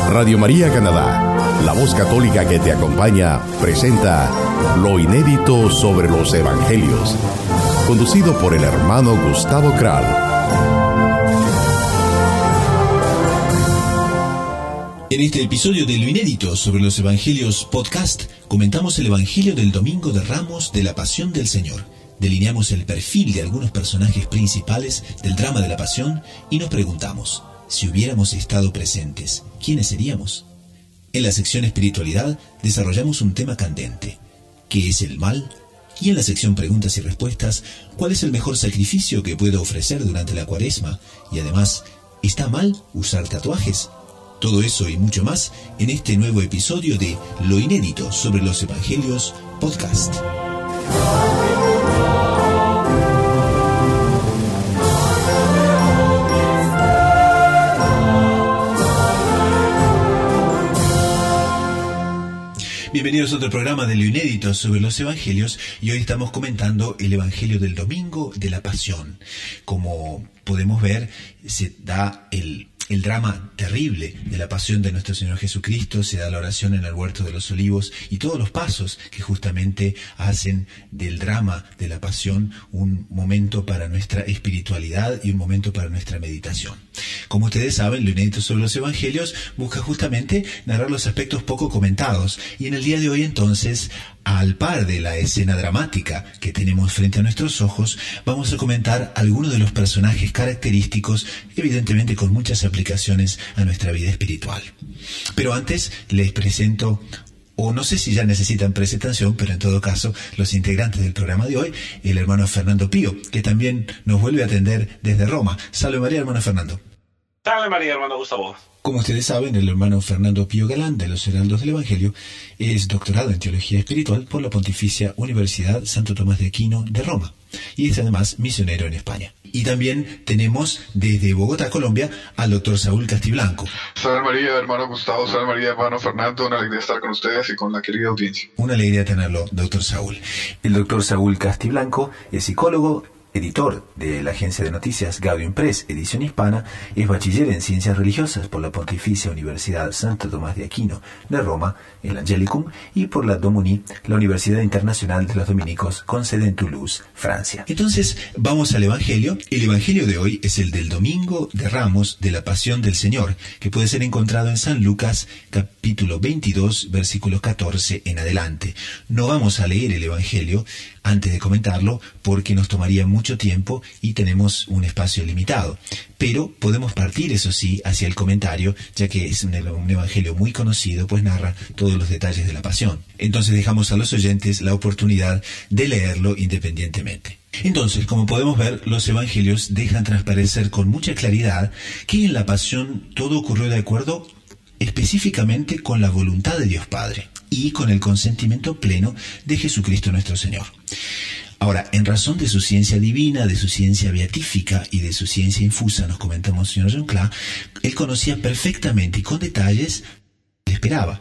Radio María Canadá, la voz católica que te acompaña, presenta lo inédito sobre los Evangelios, conducido por el hermano Gustavo Kral. En este episodio de Lo Inédito sobre los Evangelios podcast, comentamos el Evangelio del Domingo de Ramos de la Pasión del Señor. Delineamos el perfil de algunos personajes principales del drama de la Pasión y nos preguntamos, si hubiéramos estado presentes, ¿quiénes seríamos? En la sección Espiritualidad desarrollamos un tema candente, ¿qué es el mal? Y en la sección Preguntas y Respuestas, ¿cuál es el mejor sacrificio que puedo ofrecer durante la Cuaresma? Y además, ¿está mal usar tatuajes? Todo eso y mucho más en este nuevo episodio de Lo Inédito sobre los Evangelios podcast. Bienvenidos a otro programa de Lo Inédito sobre los Evangelios, y hoy estamos comentando el Evangelio del Domingo de la Pasión. Como podemos ver, se da el drama terrible de la pasión de nuestro Señor Jesucristo, se da la oración en el Huerto de los Olivos y todos los pasos que justamente hacen del drama de la pasión un momento para nuestra espiritualidad y un momento para nuestra meditación. Como ustedes saben, Lo Inédito sobre los Evangelios busca justamente narrar los aspectos poco comentados, y en el día de hoy entonces, al par de la escena dramática que tenemos frente a nuestros ojos, vamos a comentar algunos de los personajes característicos, evidentemente con muchas aplicaciones a nuestra vida espiritual. Pero antes les presento, o no sé si ya necesitan presentación, pero en todo caso, los integrantes del programa de hoy, el hermano Fernando Pío, que también nos vuelve a atender desde Roma. Salve María, hermano Fernando. Salve María, hermano Gustavo. Como ustedes saben, el hermano Fernando Pío Galán, de los Heraldos del Evangelio, es doctorado en Teología Espiritual por la Pontificia Universidad Santo Tomás de Aquino de Roma, y es además misionero en España. Y también tenemos desde Bogotá, Colombia, al doctor Saúl Castiblanco. Salve María, hermano Gustavo, salve María, hermano Fernando, una alegría estar con ustedes y con la querida audiencia. Una alegría tenerlo, doctor Saúl. El doctor Saúl Castiblanco es psicólogo, editor de la agencia de noticias Gaudium Press, edición hispana, es bachiller en Ciencias Religiosas por la Pontificia Universidad Santo Tomás de Aquino de Roma, el Angelicum, y por la Domuni, la Universidad Internacional de los Dominicos, con sede en Toulouse, Francia. Entonces, vamos al Evangelio. El Evangelio de hoy es el del Domingo de Ramos de la Pasión del Señor, que puede ser encontrado en San Lucas, capítulo 22, versículo 14 en adelante. No vamos a leer el Evangelio antes de comentarlo, porque nos tomaría mucho tiempo y tenemos un espacio limitado. Pero podemos partir, eso sí, hacia el comentario, ya que es un evangelio muy conocido, pues narra todos los detalles de la pasión. Entonces dejamos a los oyentes la oportunidad de leerlo independientemente. Entonces, como podemos ver, los evangelios dejan transparecer con mucha claridad que en la pasión todo ocurrió de acuerdo específicamente con la voluntad de Dios Padre y con el consentimiento pleno de Jesucristo nuestro Señor. Ahora, en razón de su ciencia divina, de su ciencia beatífica y de su ciencia infusa, nos comenta Monseñor John Cla, él conocía perfectamente y con detalles lo que esperaba.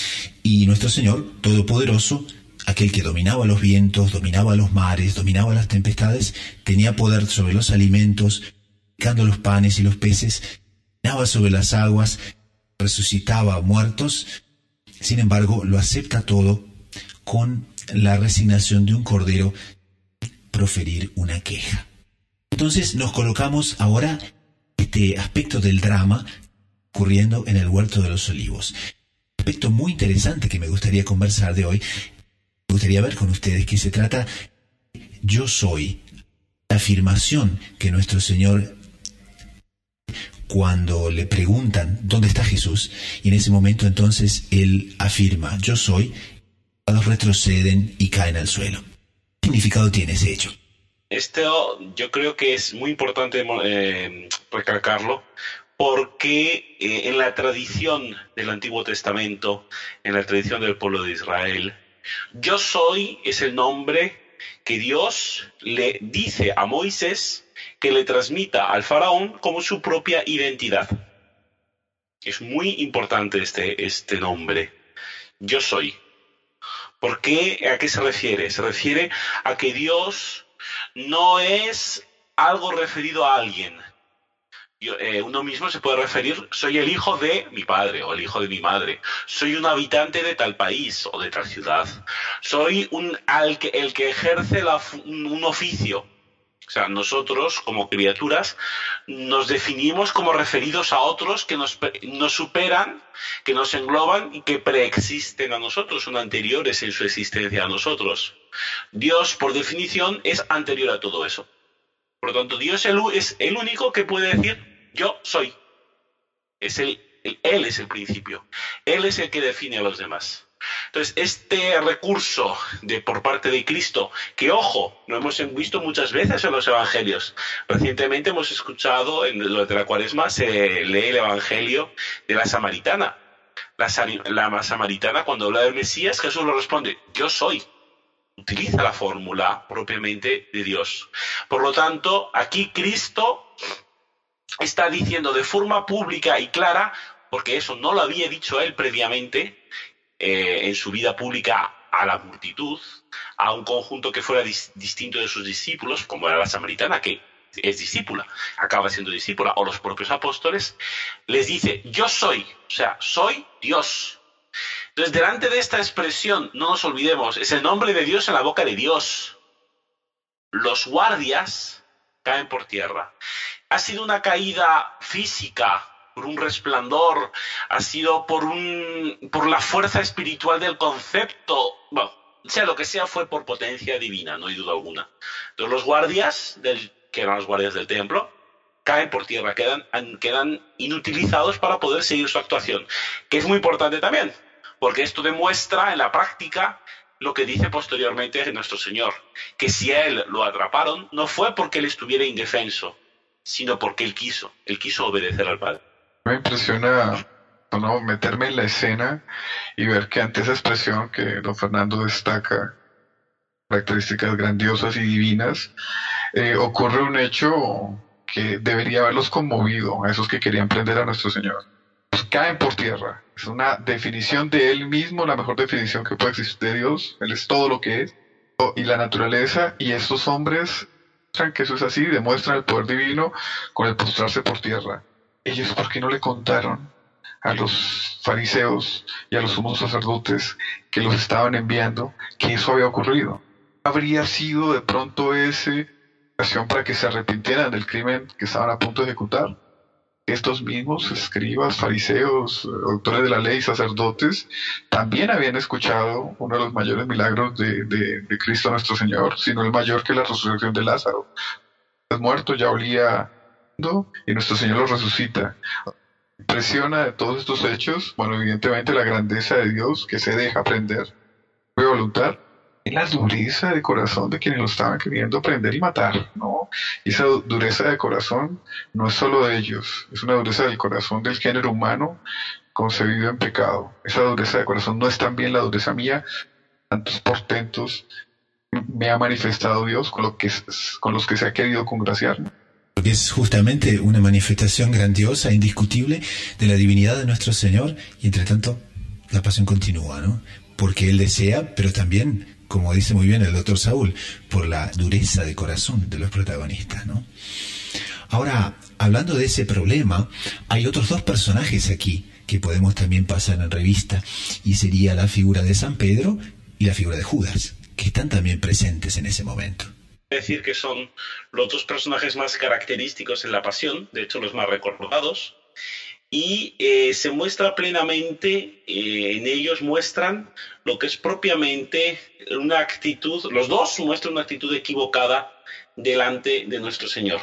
Y nuestro Señor Todopoderoso, aquel que dominaba los vientos, dominaba los mares, dominaba las tempestades, tenía poder sobre los alimentos, multiplicando los panes y los peces, dominaba sobre las aguas, resucitaba a muertos. Sin embargo, lo acepta todo con la resignación de un cordero, proferir una queja. Entonces nos colocamos ahora este aspecto del drama ocurriendo en el Huerto de los Olivos. Un aspecto muy interesante que me gustaría conversar de hoy, me gustaría ver con ustedes, que se trata yo soy, la afirmación que nuestro Señor, cuando le preguntan ¿dónde está Jesús? Y en ese momento entonces Él afirma yo soy, los retroceden y caen al suelo. ¿Qué significado tiene ese hecho? Esto yo creo que es muy importante recalcarlo, porque en la tradición del Antiguo Testamento, en la tradición del pueblo de Israel, yo soy es el nombre que Dios le dice a Moisés que le transmita al faraón como su propia identidad. Es muy importante este nombre, yo soy. ¿Por qué? ¿A qué se refiere? Se refiere a que Dios no es algo referido a alguien. Uno mismo se puede referir, soy el hijo de mi padre o el hijo de mi madre, soy un habitante de tal país o de tal ciudad, soy el que ejerce un oficio. O sea, nosotros como criaturas nos definimos como referidos a otros que nos superan, que nos engloban y que preexisten a nosotros, son anteriores en su existencia a nosotros. Dios, por definición, es anterior a todo eso. Por lo tanto, Dios es el único que puede decir, yo soy. Él es el principio. Él es el que define a los demás. Entonces, este recurso por parte de Cristo, que ojo, lo hemos visto muchas veces en los evangelios. Recientemente hemos escuchado, durante la Cuaresma, se lee el evangelio de la samaritana. La samaritana, cuando habla del Mesías, Jesús le responde, yo soy. Utiliza la fórmula propiamente de Dios. Por lo tanto, aquí Cristo está diciendo de forma pública y clara, porque eso no lo había dicho él previamente, en su vida pública a la multitud, a un conjunto que fuera distinto de sus discípulos, como era la samaritana, que es discípula, acaba siendo discípula, o los propios apóstoles, les dice, yo soy, o sea, soy Dios. Entonces, delante de esta expresión, no nos olvidemos, es el nombre de Dios en la boca de Dios. Los guardias caen por tierra. Ha sido una caída física, por un resplandor, ha sido por la fuerza espiritual del concepto, bueno, sea lo que sea, fue por potencia divina, no hay duda alguna. Entonces los guardias, que eran los guardias del templo, caen por tierra, quedan inutilizados para poder seguir su actuación, que es muy importante también, porque esto demuestra en la práctica lo que dice posteriormente nuestro Señor, que si a él lo atraparon, no fue porque él estuviera indefenso, sino porque él quiso obedecer al Padre. Me impresiona, ¿no?, meterme en la escena y ver que ante esa expresión que don Fernando destaca, características grandiosas y divinas, ocurre un hecho que debería haberlos conmovido a esos que querían prender a nuestro Señor. Pues caen por tierra. Es una definición de Él mismo, la mejor definición que puede existir de Dios. Él es todo lo que es. Y la naturaleza, y estos hombres demuestran que eso es así, demuestran el poder divino con el postrarse por tierra. Ellos, ¿por qué no le contaron a los fariseos y a los sumos sacerdotes que los estaban enviando que eso había ocurrido? ¿Habría sido de pronto esa ocasión para que se arrepintieran del crimen que estaban a punto de ejecutar? Estos mismos escribas, fariseos, doctores de la ley, sacerdotes, también habían escuchado uno de los mayores milagros de Cristo nuestro Señor, sino el mayor, que la resurrección de Lázaro. El muerto ya olía y nuestro Señor lo resucita. Impresiona de todos estos hechos, bueno, evidentemente la grandeza de Dios que se deja prender de voluntad, y la dureza de corazón de quienes lo estaban queriendo prender y matar, ¿no? Y esa dureza de corazón no es solo de ellos, es una dureza del corazón del género humano concebido en pecado. Esa dureza de corazón no es también la dureza mía. Tantos portentos me ha manifestado Dios con los que se ha querido congraciar, ¿no? Porque es justamente una manifestación grandiosa, indiscutible, de la divinidad de nuestro Señor, y entre tanto la pasión continúa, ¿no? Porque Él desea, pero también, como dice muy bien el doctor Saúl, por la dureza de corazón de los protagonistas, ¿no? Ahora, hablando de ese problema, hay otros dos personajes aquí que podemos también pasar en revista, y sería la figura de San Pedro y la figura de Judas, que están también presentes en ese momento. Decir que son los dos personajes más característicos en la pasión, de hecho los más recordados, y se muestra plenamente, en ellos muestran lo que es propiamente una actitud, los dos muestran una actitud equivocada delante de nuestro Señor.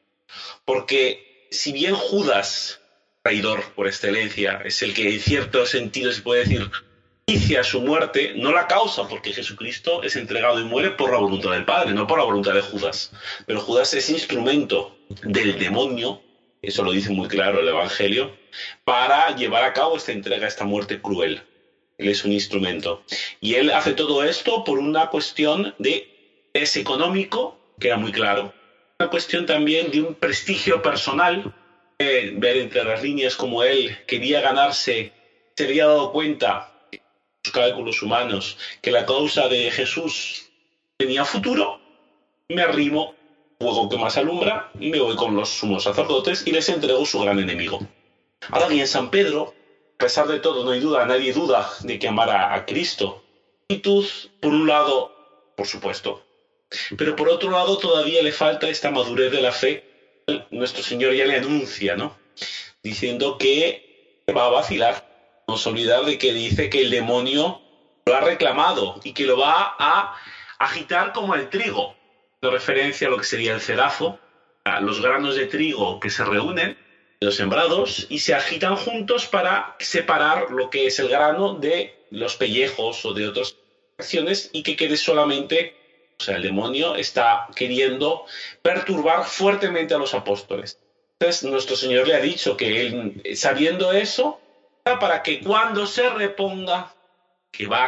Porque si bien Judas, traidor por excelencia, es el que en cierto sentido se puede decir inicia su muerte, no la causa porque Jesucristo es entregado y muere por la voluntad del Padre, no por la voluntad de Judas. Pero Judas es instrumento del demonio, eso lo dice muy claro el Evangelio, para llevar a cabo esta entrega, esta muerte cruel. Él es un instrumento. Y él hace todo esto por una cuestión de interés económico, que era muy claro. Una cuestión también de un prestigio personal. Ver entre las líneas como él quería ganarse, se había dado cuenta, los cálculos humanos, que la causa de Jesús tenía futuro. Me arrimo fuego que más alumbra, me voy con los sumos sacerdotes y les entrego su gran enemigo. Ahora bien, San Pedro, a pesar de todo, no hay duda, nadie duda de que amara a Cristo. Actitud, por un lado, por supuesto, pero por otro lado todavía le falta esta madurez de la fe. Nuestro Señor ya le anuncia, ¿no? Diciendo que va a vacilar. No nos olvidar de que dice que el demonio lo ha reclamado y que lo va a agitar como el trigo, de referencia a lo que sería el cedazo, a los granos de trigo que se reúnen, los sembrados, y se agitan juntos para separar lo que es el grano de los pellejos o de otras acciones y que quede solamente. O sea, el demonio está queriendo perturbar fuertemente a los apóstoles. Entonces, nuestro Señor le ha dicho que él, sabiendo eso, para que cuando se reponga, que va a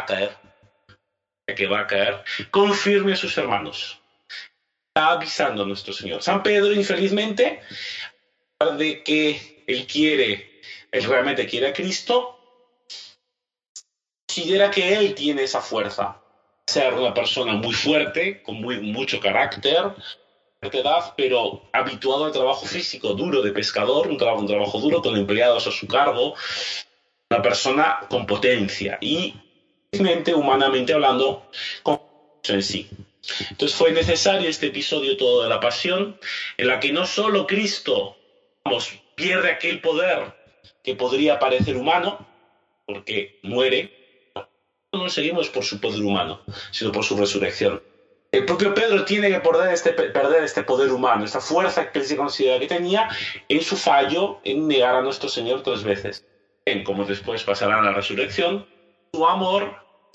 caer, confirme a sus hermanos. Está avisando a nuestro Señor. San Pedro, infelizmente, a pesar de que él realmente quiere a Cristo, considera que él tiene esa fuerza. Ser una persona muy fuerte, con mucho carácter, edad, pero habituado al trabajo físico duro de pescador, un trabajo duro con empleados a su cargo, una persona con potencia y, humanamente hablando, con en sí. Entonces fue necesario este episodio todo de la pasión, en la que no solo Cristo, pierde aquel poder que podría parecer humano, porque muere. No seguimos por su poder humano, sino por su resurrección. El propio Pedro tiene que perder este poder humano, esta fuerza que él se considera que tenía en su fallo en negar a nuestro Señor 3 veces. Como después pasará en la resurrección, su amor,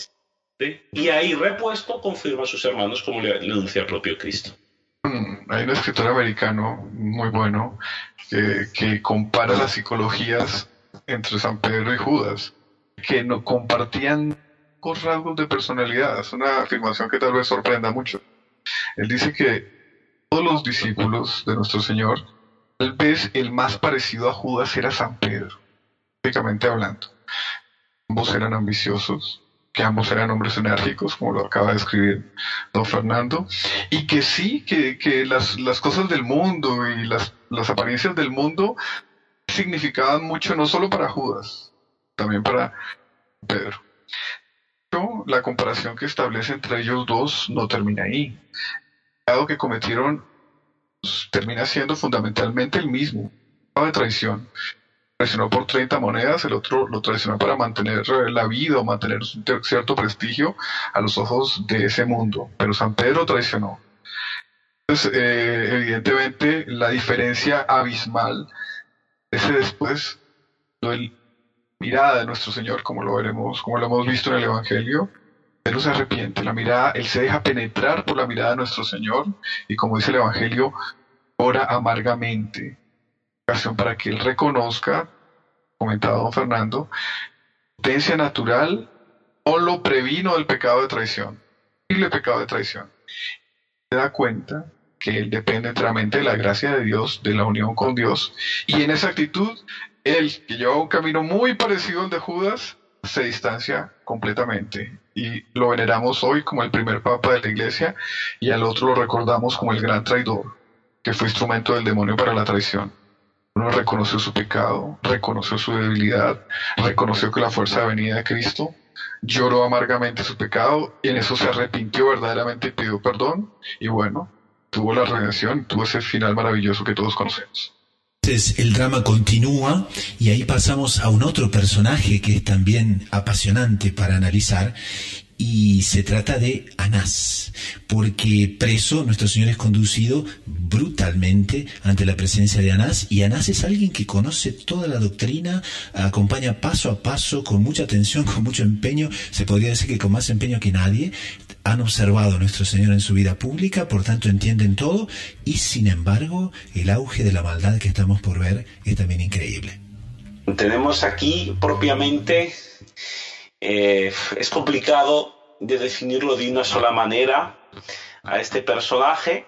y ahí repuesto confirma a sus hermanos como le anuncia el propio Cristo. Hay un escritor americano muy bueno que compara las psicologías entre San Pedro y Judas, que no compartían rasgos de personalidad. Es una afirmación que tal vez sorprenda mucho. Él dice que todos los discípulos de nuestro Señor, tal vez el más parecido a Judas era San Pedro, bíblicamente hablando. Ambos eran ambiciosos, que ambos eran hombres enérgicos, como lo acaba de escribir don Fernando, y que sí, que las cosas del mundo y las apariencias del mundo significaban mucho, no solo para Judas, también para Pedro. La comparación que establece entre ellos dos no termina ahí. El pecado que cometieron termina siendo fundamentalmente el mismo, de traición. Traicionó por 30 monedas, el otro lo traicionó para mantener la vida o mantener un cierto prestigio a los ojos de ese mundo. Pero San Pedro traicionó. Entonces, evidentemente, la diferencia abismal es después el mirada de nuestro Señor, como lo veremos, como lo hemos visto en el Evangelio. Él no se arrepiente, él se deja penetrar por la mirada de nuestro Señor y, como dice el Evangelio, ora amargamente, ocasión para que él reconozca, comentaba don Fernando, potencia natural no lo previno del pecado de traición, el pecado de traición. Se da cuenta que él depende enteramente de la gracia de Dios, de la unión con Dios, y en esa actitud él, que lleva un camino muy parecido al de Judas, se distancia completamente y lo veneramos hoy como el primer papa de la Iglesia y al otro lo recordamos como el gran traidor, que fue instrumento del demonio para la traición. Uno reconoció su pecado, reconoció su debilidad, reconoció que la fuerza venía de Cristo, lloró amargamente su pecado y en eso se arrepintió verdaderamente y pidió perdón y bueno, tuvo la redención, tuvo ese final maravilloso que todos conocemos. Entonces el drama continúa y ahí pasamos a un otro personaje que es también apasionante para analizar y se trata de Anás, porque preso nuestro Señor es conducido brutalmente ante la presencia de Anás y Anás es alguien que conoce toda la doctrina, acompaña paso a paso con mucha atención, con mucho empeño, se podría decir que con más empeño que nadie. Han observado a nuestro Señor en su vida pública, por tanto entienden todo y sin embargo el auge de la maldad que estamos por ver es también increíble. Tenemos aquí propiamente, es complicado de definirlo de una sola manera a este personaje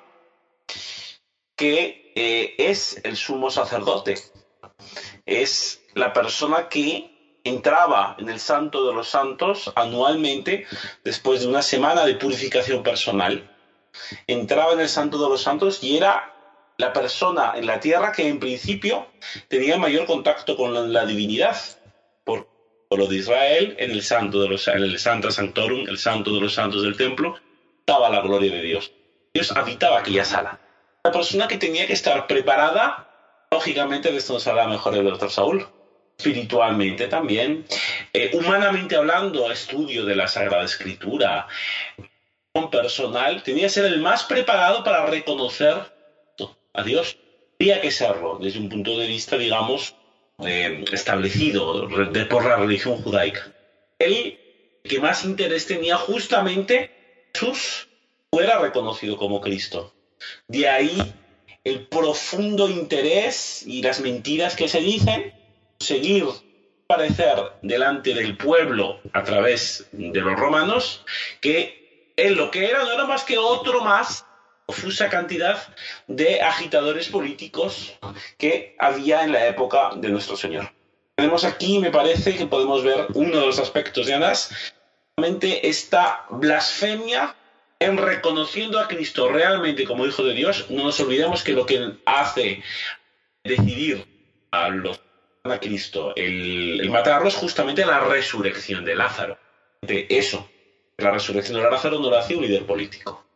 que es el sumo sacerdote, es la persona que entraba en el Santo de los Santos anualmente después de una semana de purificación personal. entraba en el Santo de los Santos y era la persona en la tierra que en principio tenía mayor contacto con la divinidad. Por lo de Israel, en el Sancta Sanctorum, el Santo de los Santos del templo, estaba la gloria de Dios. Dios habitaba aquella sala. La persona que tenía que estar preparada, lógicamente, de esto nos habla mejor el doctor Saúl, espiritualmente también, humanamente hablando, estudio de la Sagrada Escritura, personal, tenía que ser el más preparado para reconocer a Dios. Tenía que serlo desde un punto de vista, digamos, establecido por la religión judaica. El que más interés tenía justamente Jesús fuera reconocido como Cristo. De ahí el profundo interés y las mentiras que se dicen, seguir parecer delante del pueblo a través de los romanos, que él lo que era no era más que otro más, confusa cantidad de agitadores políticos que había en la época de nuestro Señor. Tenemos aquí, me parece, que podemos ver uno de los aspectos de Anás, realmente esta blasfemia en reconociendo a Cristo realmente como Hijo de Dios. No nos olvidemos que lo que hace decidir a Cristo el matarlos es justamente la resurrección de Lázaro. Eso, la resurrección de Lázaro no lo hacía un líder político,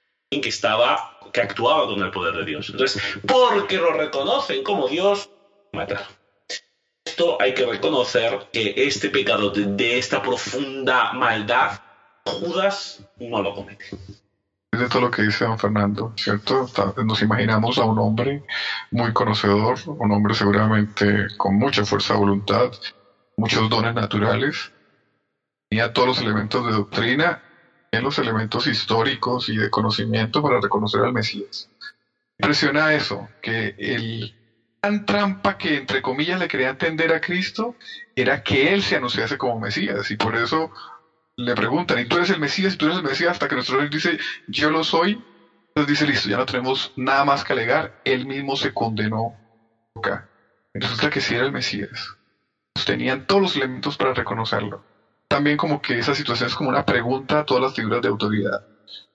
que actuaba con el poder de Dios. Entonces, porque lo reconocen como Dios, matar. Esto hay que reconocer que este pecado de esta profunda maldad, Judas no lo comete. De todo lo que dice don Fernando, ¿cierto? Nos imaginamos a un hombre muy conocedor, un hombre seguramente con mucha fuerza de voluntad, muchos dones naturales, tenía todos los elementos de doctrina, en los elementos históricos y de conocimiento para reconocer al Mesías. Impresiona eso, que el gran trampa que entre comillas le quería entender a Cristo era que él se anunciase como Mesías, y por eso le preguntan, ¿y tú eres el Mesías? ¿Y tú eres el Mesías? Hasta que nuestro Señor dice, yo lo soy. Entonces dice, listo, ya no tenemos nada más que alegar. Él mismo se condenó acá. Y resulta que sí era el Mesías. Entonces, tenían todos los elementos para reconocerlo. También como que esa situación es como una pregunta a todas las figuras de autoridad.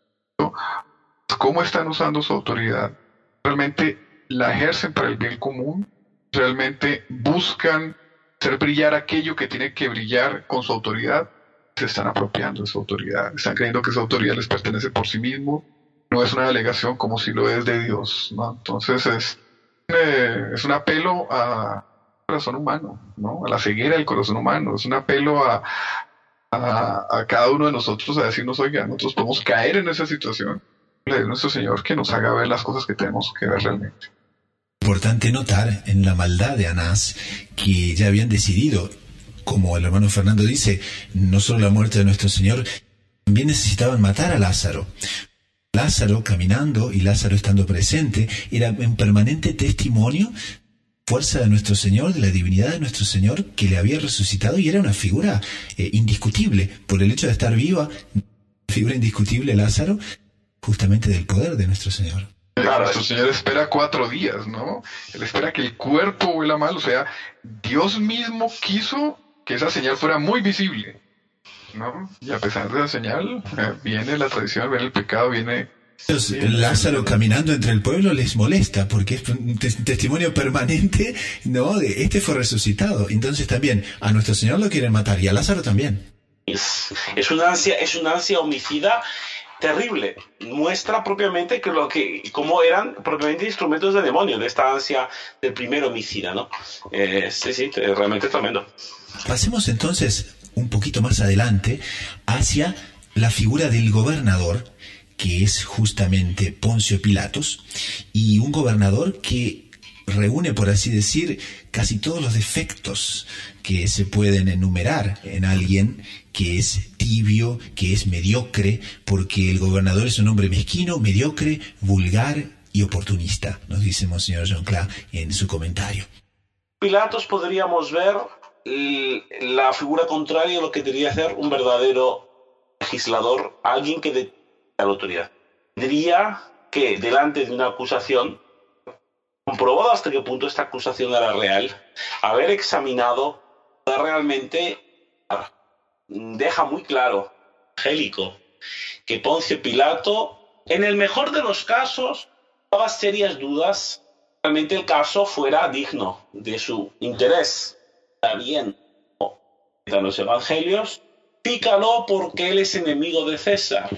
¿Cómo están usando su autoridad? ¿Realmente la ejercen para el bien común? ¿Realmente buscan hacer brillar aquello que tiene que brillar con su autoridad? Se están apropiando de su autoridad, están creyendo que esa autoridad les pertenece por sí mismo, no es una delegación como si lo es de Dios, ¿no? Entonces es un apelo al corazón humano, ¿no? A la ceguera del corazón humano, es un apelo a cada uno de nosotros a decirnos, oiga, nosotros podemos caer en esa situación, le digo a nuestro Señor que nos haga ver las cosas que tenemos que ver realmente. Importante notar en la maldad de Anás que ya habían decidido, como el hermano Fernando dice, no solo la muerte de nuestro Señor, también necesitaban matar a Lázaro. Lázaro caminando y Lázaro estando presente era un permanente testimonio, fuerza de nuestro Señor, de la divinidad de nuestro Señor, que le había resucitado, y era una figura indiscutible por el hecho de estar viva, figura indiscutible Lázaro, justamente del poder de nuestro Señor. Claro, nuestro Señor espera 4 días, ¿no? Él espera que el cuerpo huela mal, o sea, Dios mismo quiso que esa señal fuera muy visible, ¿no? Y a pesar de esa señal, viene la tradición, viene el pecado, viene... Lázaro caminando entre el pueblo les molesta, porque es un testimonio permanente, ¿no? De este fue resucitado. Entonces también a nuestro Señor lo quieren matar, y a Lázaro también. Es una ansia homicida terrible. Muestra propiamente cómo eran propiamente instrumentos del demonio, de esta ansia del primer homicida, ¿no? Sí, realmente tremendo. Pasemos entonces un poquito más adelante hacia la figura del gobernador, que es justamente Poncio Pilatos, y un gobernador que reúne, por así decir, casi todos los defectos que se pueden enumerar en alguien que es tibio, que es mediocre, porque el gobernador es un hombre mezquino, mediocre, vulgar y oportunista, nos dice Monseñor John Clark en su comentario. Pilatos podríamos ver la figura contraria a lo que debería ser un verdadero legislador, alguien que detenga la autoridad. Tendría que, delante de una acusación, comprobado hasta qué punto esta acusación era real, haber examinado realmente, deja muy claro, Angélico, que Poncio Pilato En el mejor de los casos, daba serias dudas realmente el caso fuera digno de su interés. Está bien, en los evangelios, pícalo porque él es enemigo de César.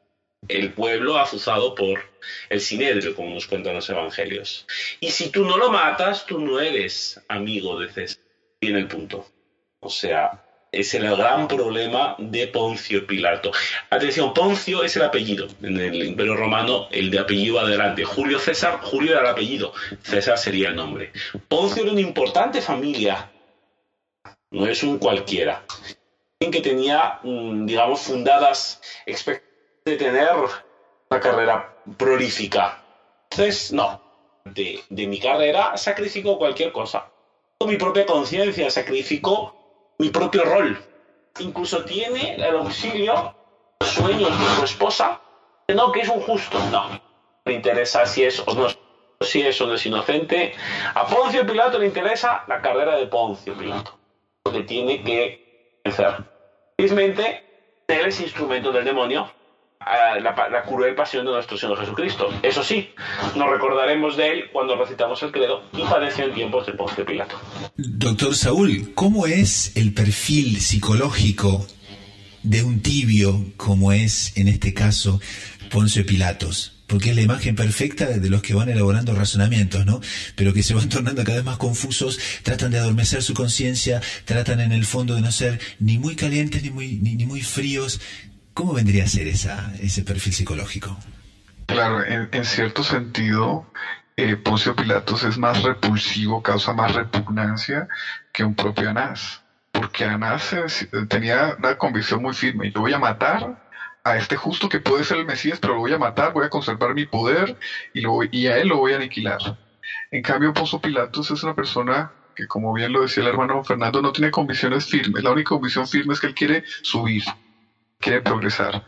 El pueblo azuzado por el Sinedrio, como nos cuentan los evangelios. Y si tú no lo matas, tú no eres amigo de César. Viene el punto. O sea, es el gran problema de Poncio Pilato. Atención, Poncio es el apellido. En el Imperio Romano, el de apellido va adelante. Julio César, Julio era el apellido. César sería el nombre. Poncio era una importante familia. No es un cualquiera. Que tenía, digamos, fundadas expectativas de tener una carrera prolífica. Entonces, no. De mi carrera sacrifico cualquier cosa. Mi propia conciencia, sacrifico mi propio rol. Incluso tiene el auxilio, los sueños de su esposa, no, que es un justo. No. Le interesa si es o no es inocente. A Poncio Pilato le interesa la carrera de Poncio Pilato. Lo que tiene que hacer. Felizmente, él es instrumento del demonio. La cruel pasión de nuestro Señor Jesucristo. Eso sí, nos recordaremos de él cuando recitamos el credo y padeció en tiempos de Poncio Pilato. Doctor Saúl, ¿cómo es el perfil psicológico de un tibio como es, en este caso, Poncio Pilatos? Porque es la imagen perfecta de los que van elaborando razonamientos, ¿no? Pero que se van tornando cada vez más confusos, tratan de adormecer su conciencia, tratan en el fondo de no ser ni muy calientes ni muy fríos. ¿Cómo vendría a ser ese perfil psicológico? Claro, en cierto sentido, Poncio Pilatos es más repulsivo, causa más repugnancia que un propio Anás. Porque Anás tenía una convicción muy firme. Yo voy a matar a este justo que puede ser el Mesías, pero lo voy a matar, voy a conservar mi poder y a él lo voy a aniquilar. En cambio, Poncio Pilatos es una persona que, como bien lo decía el hermano Fernando, no tiene convicciones firmes. La única convicción firme es que él quiere subir, quiere progresar.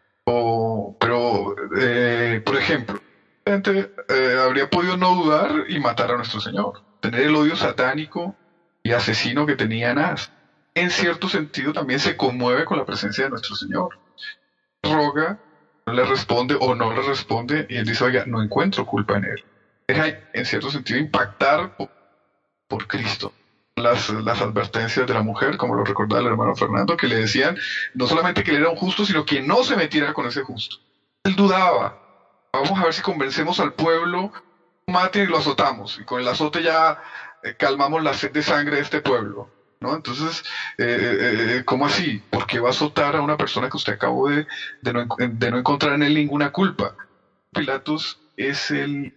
Pero, por ejemplo, habría podido no dudar y matar a nuestro Señor, tener el odio satánico y asesino que tenía Anás. En cierto sentido también se conmueve con la presencia de nuestro Señor. Roga, no le responde o no le responde y él dice, oiga, no encuentro culpa en él. Deja en cierto sentido impactar por Cristo. Las advertencias de la mujer, como lo recordaba el hermano Fernando, que le decían no solamente que él era un justo, sino que no se metiera con ese justo. Él dudaba. Vamos a ver si convencemos al pueblo, maten y lo azotamos. Y con el azote ya calmamos la sed de sangre de este pueblo, ¿no? Entonces, ¿cómo así? ¿Por qué va a azotar a una persona que usted acabó de no encontrar en él ninguna culpa? Pilatos es el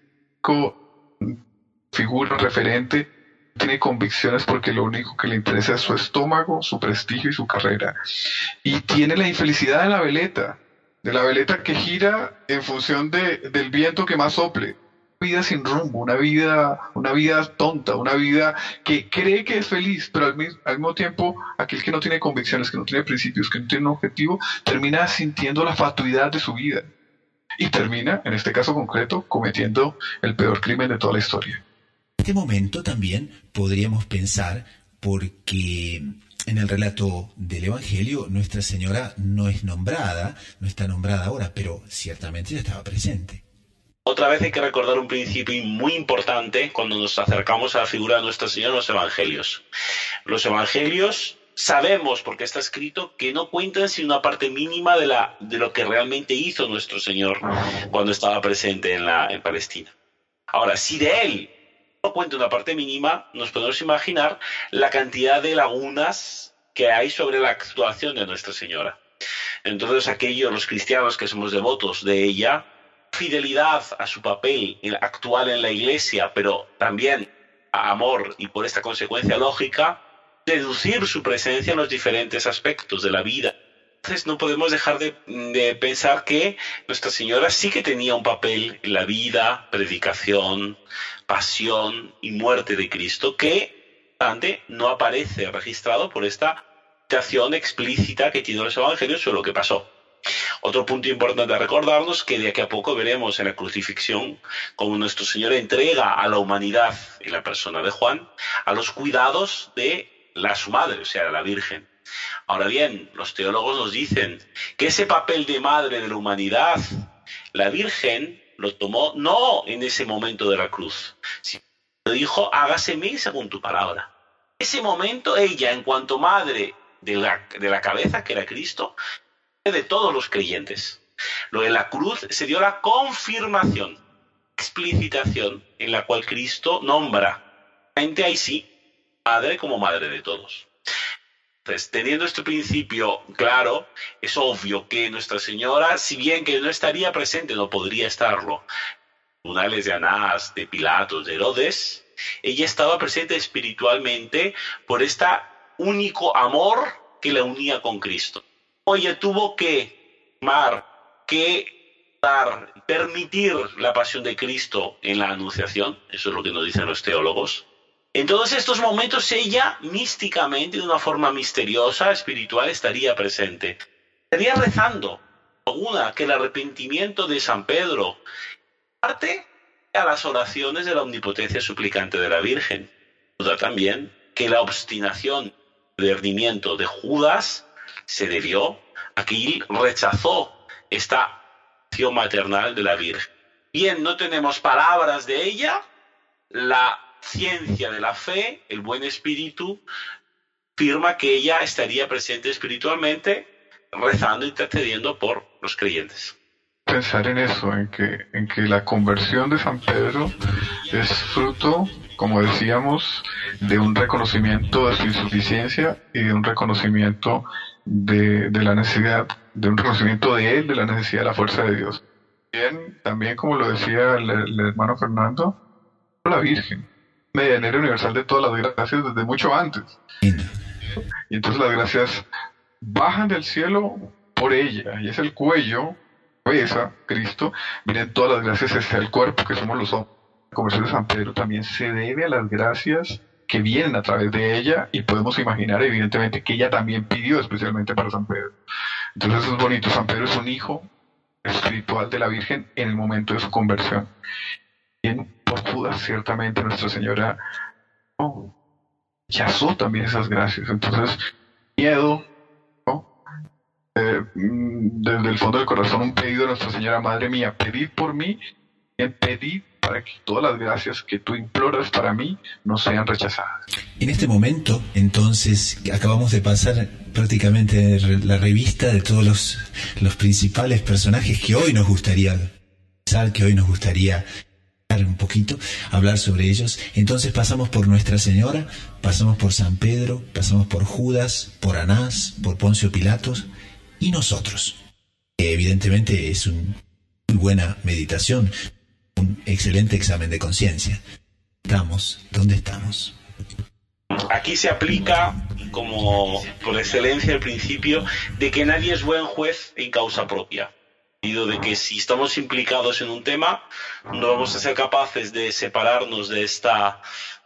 figura referente, tiene convicciones porque lo único que le interesa es su estómago, su prestigio y su carrera. Y tiene la infelicidad de la veleta que gira en función del viento que más sople. Una vida sin rumbo, una vida tonta, una vida que cree que es feliz, pero al mismo tiempo aquel que no tiene convicciones, que no tiene principios, que no tiene un objetivo, termina sintiendo la fatuidad de su vida. Y termina, en este caso concreto, cometiendo el peor crimen de toda la historia. En este momento también podríamos pensar, porque en el relato del Evangelio Nuestra Señora no está nombrada ahora, pero ciertamente ya estaba presente. Otra vez hay que recordar un principio muy importante cuando nos acercamos a la figura de Nuestra Señora en los Evangelios. Los Evangelios sabemos, porque está escrito, que no cuentan sino una parte mínima de lo que realmente hizo nuestro Señor cuando estaba presente en Palestina. Ahora, si de él no cuenta una parte mínima, nos podemos imaginar la cantidad de lagunas que hay sobre la actuación de Nuestra Señora. Entonces, los cristianos que somos devotos de ella, fidelidad a su papel actual en la Iglesia, pero también a amor y por esta consecuencia lógica, deducir su presencia en los diferentes aspectos de la vida. Entonces no podemos dejar de pensar que Nuestra Señora sí que tenía un papel en la vida, predicación, pasión y muerte de Cristo, que no aparece registrado por esta citación explícita que tienen los Evangelios sobre lo que pasó. Otro punto importante a recordarnos, que de aquí a poco veremos en la crucifixión cómo nuestro Señor entrega a la humanidad, en la persona de Juan, a los cuidados de su madre, o sea, de la Virgen. Ahora bien, los teólogos nos dicen que ese papel de madre de la humanidad La Virgen lo tomó no en ese momento de la cruz, sino que dijo, hágaseme según tu palabra. En ese momento ella, en cuanto madre de la cabeza, que era Cristo, de todos los creyentes. Lo de la cruz se dio la confirmación, explicitación, en la cual Cristo nombra, ahí sí, madre como madre de todos. Entonces, teniendo este principio claro, es obvio que Nuestra Señora, si bien que no estaría presente, no podría estarlo, en los tribunales de Anás, de Pilatos, de Herodes, ella estaba presente espiritualmente por este único amor que la unía con Cristo. Ella tuvo que amar, que dar, permitir la pasión de Cristo en la Anunciación, eso es lo que nos dicen los teólogos. En todos estos momentos ella místicamente, de una forma misteriosa, espiritual, estaría presente. Estaría rezando, que el arrepentimiento de San Pedro parte a las oraciones de la omnipotencia suplicante de la Virgen. Duda también que la obstinación, el rendimiento de Judas se debió a que él rechazó esta acción maternal de la Virgen. Bien, no tenemos palabras de ella, la ciencia de la fe, el buen espíritu, afirma que ella estaría presente espiritualmente, rezando, intercediendo por los creyentes. Pensar en eso, en que la conversión de San Pedro es fruto, como decíamos, de un reconocimiento de su insuficiencia y de un reconocimiento de la necesidad, de un reconocimiento de él, de la necesidad de la fuerza de Dios. Bien, también como lo decía el hermano Fernando, la Virgen, medianera universal de todas las gracias desde mucho antes. Y entonces las gracias bajan del cielo por ella, y es el cuello, cabeza, Cristo, vienen todas las gracias hacia el cuerpo, que somos los hombres. La conversión de San Pedro también se debe a las gracias que vienen a través de ella, y podemos imaginar evidentemente que ella también pidió especialmente para San Pedro. Entonces eso es bonito. San Pedro es un hijo espiritual de la Virgen en el momento de su conversión. Bien, por Judas, ciertamente Nuestra Señora rechazó también esas gracias. Entonces, miedo, ¿no? Desde el fondo del corazón, un pedido de Nuestra Señora, Madre mía, pedid por mí, bien, pedid para que todas las gracias que tú imploras para mí no sean rechazadas. En este momento, entonces, acabamos de pasar prácticamente la revista de todos los principales personajes que hoy nos gustaría pensar, que hoy nos gustaría un poquito, hablar sobre ellos. Entonces pasamos por Nuestra Señora, pasamos por San Pedro, pasamos por Judas, por Anás, por Poncio Pilatos y nosotros. Evidentemente es una muy buena meditación, un excelente examen de conciencia. ¿Dónde estamos? Aquí se aplica, como por excelencia, el principio de que nadie es buen juez en causa propia. De que si estamos implicados en un tema, no vamos a ser capaces de separarnos de esta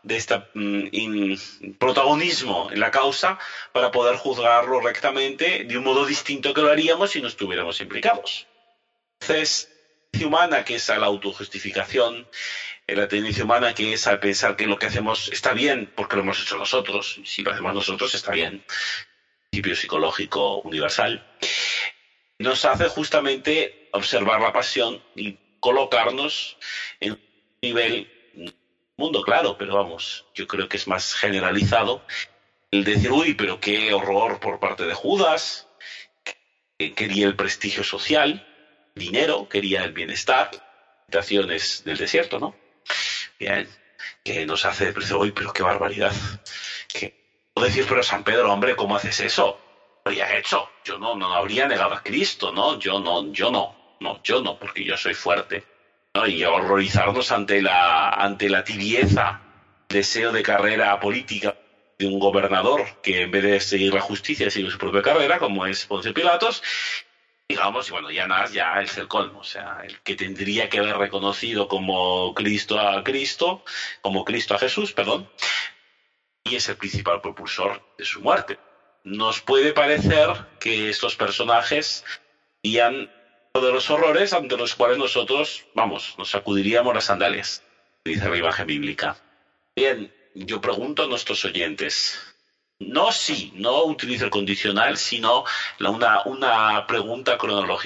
protagonismo en la causa para poder juzgarlo rectamente de un modo distinto que lo haríamos si no estuviéramos implicados. Entonces, la tendencia humana, que es a la autojustificación, la tendencia humana, que es al pensar que lo que hacemos está bien porque lo hemos hecho nosotros, y si lo hacemos nosotros está bien, principio psicológico universal, nos hace justamente observar la pasión y colocarnos en un nivel mundo, claro, pero vamos, yo creo que es más generalizado el decir, uy, pero qué horror por parte de Judas, que quería el prestigio social, dinero, quería el bienestar, tentaciones del desierto, ¿no? Bien, que nos hace decir, uy, pero qué barbaridad. No decir, pero San Pedro, hombre, ¿cómo haces eso? Lo habría hecho, yo no habría negado a Cristo, ¿no? Yo no, porque yo soy fuerte, ¿no? Y horrorizarnos ante la tibieza, deseo de carrera política de un gobernador que en vez de seguir la justicia sigue su propia carrera, como es Poncio Pilatos, digamos, y bueno, ya es el colmo, o sea, el que tendría que haber reconocido como Cristo a Jesús, y es el principal propulsor de su muerte. Nos puede parecer que estos personajes serían uno de los horrores ante los cuales nosotros, nos sacudiríamos las sandalias, dice la imagen bíblica. Bien, yo pregunto a nuestros oyentes, no utilizo el condicional, sino una pregunta cronológica.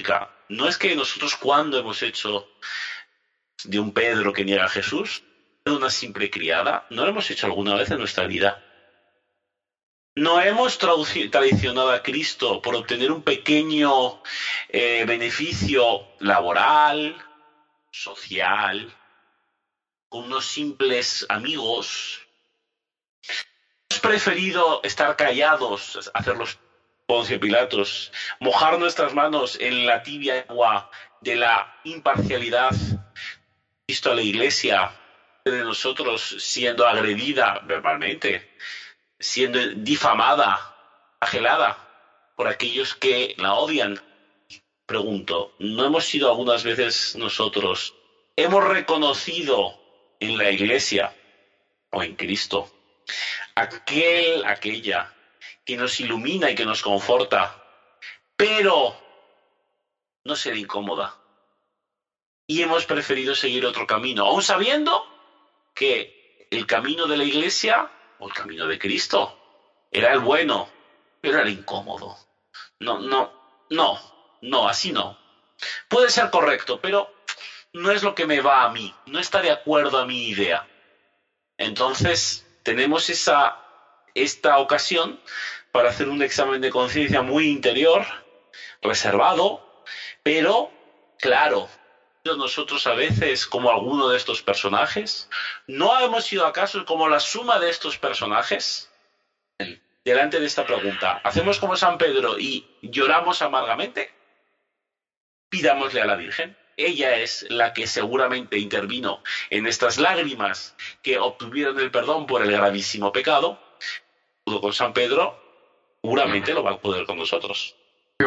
No es que nosotros cuando hemos hecho de un Pedro que niega a Jesús, de una simple criada, no lo hemos hecho alguna vez en nuestra vida. No hemos traicionado a Cristo por obtener un pequeño beneficio laboral, social, con unos simples amigos. Hemos preferido estar callados, hacer los Poncio Pilatos, mojar nuestras manos en la tibia agua de la imparcialidad. Visto a la Iglesia de nosotros siendo agredida verbalmente, siendo difamada, flagelada por aquellos que la odian. Pregunto, ¿no hemos sido algunas veces nosotros, hemos reconocido en la Iglesia o en Cristo aquella que nos ilumina y que nos conforta, pero no ser incómoda? Y hemos preferido seguir otro camino, aun sabiendo que el camino de la Iglesia o el camino de Cristo era el bueno, pero era incómodo. No, así no. Puede ser correcto, pero no es lo que me va a mí, no está de acuerdo a mi idea. Entonces, tenemos esta ocasión para hacer un examen de conciencia muy interior, reservado, pero claro. Nosotros a veces, como alguno de estos personajes, ¿no hemos sido acaso como la suma de estos personajes? Delante de esta pregunta, ¿hacemos como San Pedro y lloramos amargamente? Pidámosle a la Virgen. Ella es la que seguramente intervino en estas lágrimas que obtuvieron el perdón por el gravísimo pecado. Con San Pedro, seguramente lo va a poder con nosotros.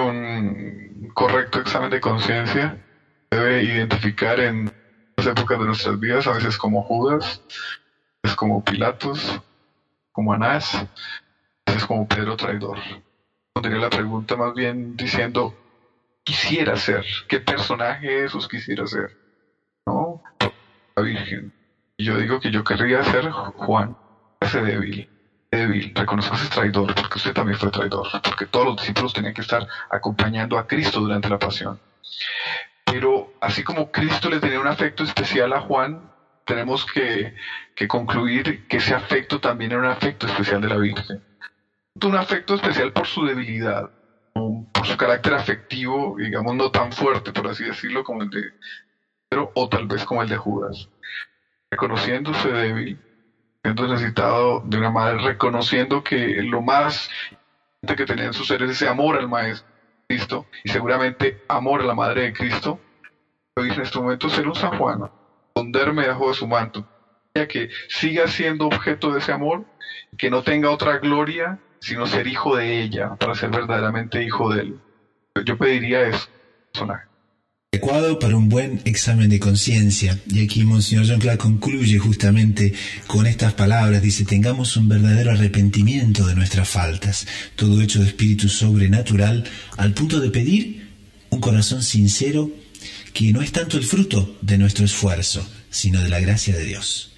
Un correcto examen de conciencia debe identificar en las épocas de nuestras vidas, a veces como Judas, a veces como Pilatos, como Anás, a veces como Pedro traidor. Pondría la pregunta más bien diciendo, quisiera ser, ¿qué personaje de esos quisiera ser? ¿No? La Virgen. Y yo digo que yo querría ser Juan, ese débil, reconozco ese traidor, porque usted también fue traidor, porque todos los discípulos tenían que estar acompañando a Cristo durante la pasión. Pero así como Cristo le tenía un afecto especial a Juan, tenemos que concluir que ese afecto también era un afecto especial de la Virgen. Un afecto especial por su debilidad, por su carácter afectivo, digamos, no tan fuerte, por así decirlo, como el de Pedro, o tal vez como el de Judas. Reconociéndose débil, siendo necesitado de una madre, reconociendo que lo más que tenía en su ser es ese amor al Maestro Cristo, y seguramente amor a la Madre de Cristo. Lo dice en este momento ser un San Juan, esconderme debajo de su manto, ya que siga siendo objeto de ese amor, que no tenga otra gloria sino ser hijo de ella, para ser verdaderamente hijo de él. Yo pediría eso, personaje. Adecuado para un buen examen de conciencia. Y aquí Monseñor John Clark concluye justamente con estas palabras. Dice, tengamos un verdadero arrepentimiento de nuestras faltas, todo hecho de espíritu sobrenatural, al punto de pedir un corazón sincero que no es tanto el fruto de nuestro esfuerzo, sino de la gracia de Dios.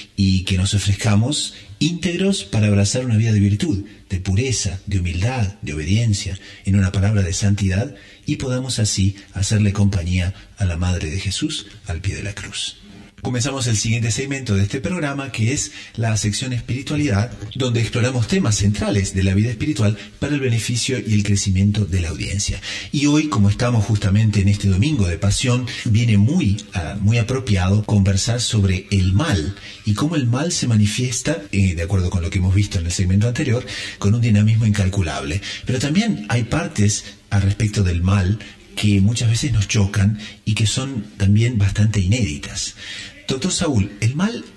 Y que nos ofrezcamos íntegros para abrazar una vida de virtud, de pureza, de humildad, de obediencia, en una palabra de santidad, y podamos así hacerle compañía a la Madre de Jesús al pie de la cruz. Comenzamos el siguiente segmento de este programa, que es la sección espiritualidad, donde exploramos temas centrales de la vida espiritual para el beneficio y el crecimiento de la audiencia. Y hoy, como estamos justamente en este domingo de Pasión, viene muy apropiado conversar sobre el mal y cómo el mal se manifiesta, de acuerdo con lo que hemos visto en el segmento anterior, con un dinamismo incalculable. Pero también hay partes al respecto del mal que muchas veces nos chocan y que son también bastante inéditas. Doctor Saúl, ¿el mal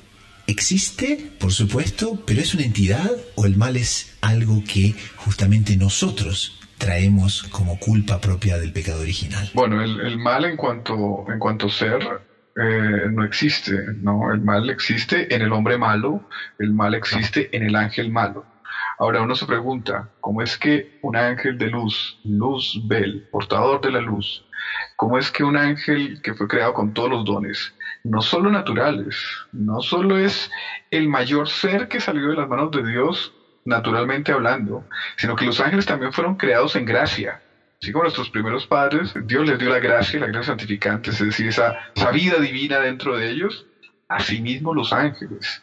existe, por supuesto, pero es una entidad o el mal es algo que justamente nosotros traemos como culpa propia del pecado original? Bueno, el mal en cuanto ser no existe, ¿no? El mal existe en el hombre malo, el mal existe en el ángel malo. Ahora uno se pregunta, ¿cómo es que un ángel de luz, Luzbel, portador de la luz, cómo es que un ángel que fue creado con todos los dones, no solo naturales, no solo es el mayor ser que salió de las manos de Dios, naturalmente hablando, sino que los ángeles también fueron creados en gracia, Así como nuestros primeros padres, Dios les dio la gracia santificante, es decir, esa vida divina dentro de ellos, asimismo los ángeles.